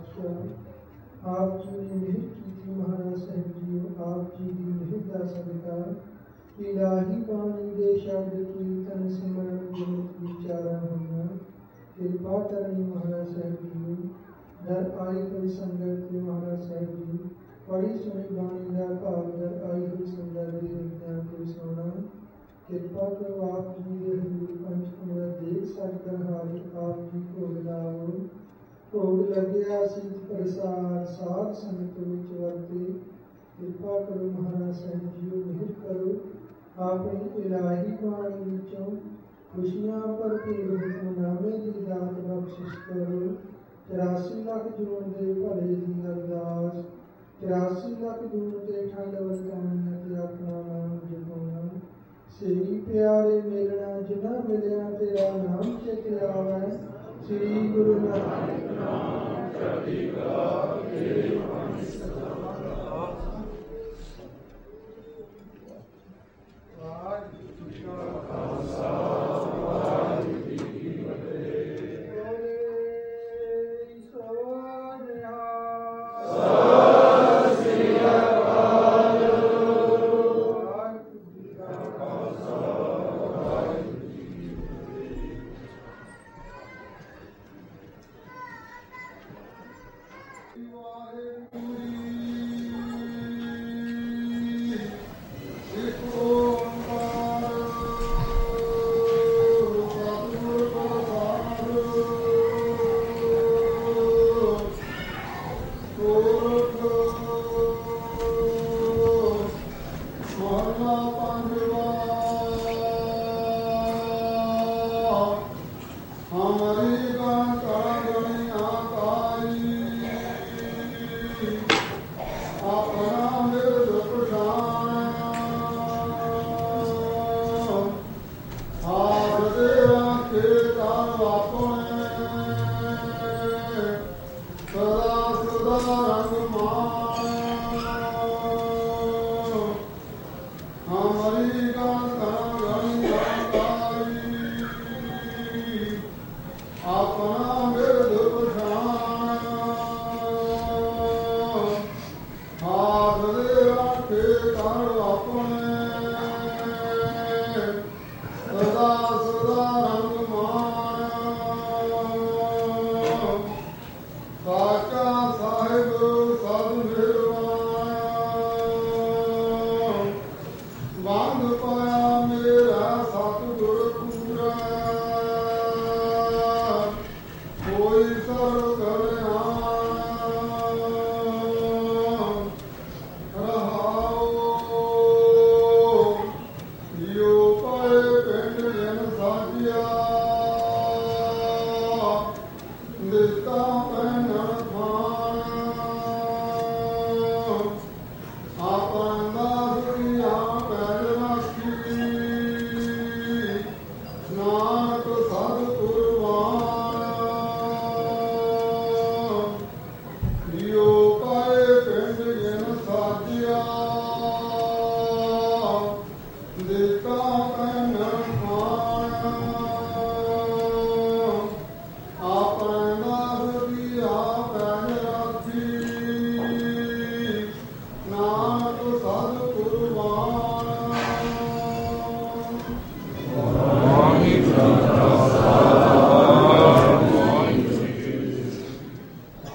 S3: ਪਾਤਸ਼ਾਹ ਆਪ ਜੀ ਨੇ ਮਿਹਰ ਕੀਤੀ। ਮਹਾਰਾਜ ਸਾਹਿਬ ਜੀ ਆਪ ਜੀ ਦੀ ਮਿਹਰ ਦਾ ਸਦਕਾ ਇਲਾਹੀ ਬਾਣੀ ਦੇ ਸ਼ਬਦ ਕੀਰਤਨ ਸਿਮਰਨ ਗੁਰਮਤਿ ਵਿਚਾਰਾਂ ਹੋਈਆਂ। ਕਿਰਪਾ ਕਰਨੀ ਮਹਾਰਾਜ ਸਾਹਿਬ ਜੀ। ਦਰ ਆਈ ਹੋਈ ਸੰਗਤ ਤੇ ਮਹਾਰਾਜ ਸਾਹਿਬ ਜੀ ਪੜੀ ਸੁਣੀ ਬਾਣੀ ਦਾ ਭਾਵ ਦਰ ਆਈ ਹੋਈ ਸੰਗਤ ਦੇ ਹਿਰਦਿਆਂ ਤੇ ਸੁਣਾ। ਕਿਰਪਾ ਕਰੋ ਆਪ ਜੀ ਦੇ ਹਜ਼ੂਰ ਪੰਜ ਅੰਮ੍ਰਿਤ ਦੇਖ ਸਕਦਾ ਹਾਜ਼ਰ ਆਪ ਜੀ ਭੋਗ ਲਾਓ। ਭੋਗ ਲੱਗਿਆ ਸੀ ਪ੍ਰਸਾਦ ਸਾਧ ਸੰਗਤ ਵਿੱਚ ਵਰਤੇ। ਕਿਰਪਾ ਕਰੋ ਮਹਾਰਾਜ ਸਾਹਿਬ ਜੀ ਮਿਹਰ ਕਰੋ। ਆਪਣੀ ਇਲਾਹੀ ਬਾਣੀ ਵਿੱਚੋਂ ਖੁਸ਼ੀਆਂ ਭਰਪੂਰ ਹੁਕਮਨਾਮੇ ਦੀ ਦਾਤ ਬਖਸ਼ਿਸ਼ ਕਰੋ। 84 ਲੱਖ ਜੂਨ ਦੇ ਭਲੇ ਦੀ ਅਰਦਾਸ। 84 ਲੱਖ ਜੂਨ ਤੇ ਠੰਡ ਵਰਤਾਉਣੀ ਅਤੇ ਆਪਣਾ ਨਾਮ ਜਪਾਉਣਾ। ਸ੍ਰੀ ਪਿਆਰੇ ਮਿਲਣਾ ਜਿਨ੍ਹਾਂ ਮਿਲਿਆ ਤੇਰਾ ਨਾਮ ਚਿਤ ਆਵੈ। ਸ੍ਰੀ ਗੁਰੂ ਨਾਨਕ ਨਾਮ ਚੜ੍ਹਦੀ ਕਲਾ ਤੇਰੇ ਬਾਣੀ ਸਦਾ। ਵਾਹਿਗੁਰੂ ਜੀ ਕਾ ਖਾਲਸਾ ਵਾਹਿਗੁਰੂ ਜੀ ਕੀ ਫਤਿਹ।
S2: ਨਾਨਕ ਸਤਿਗੁਰ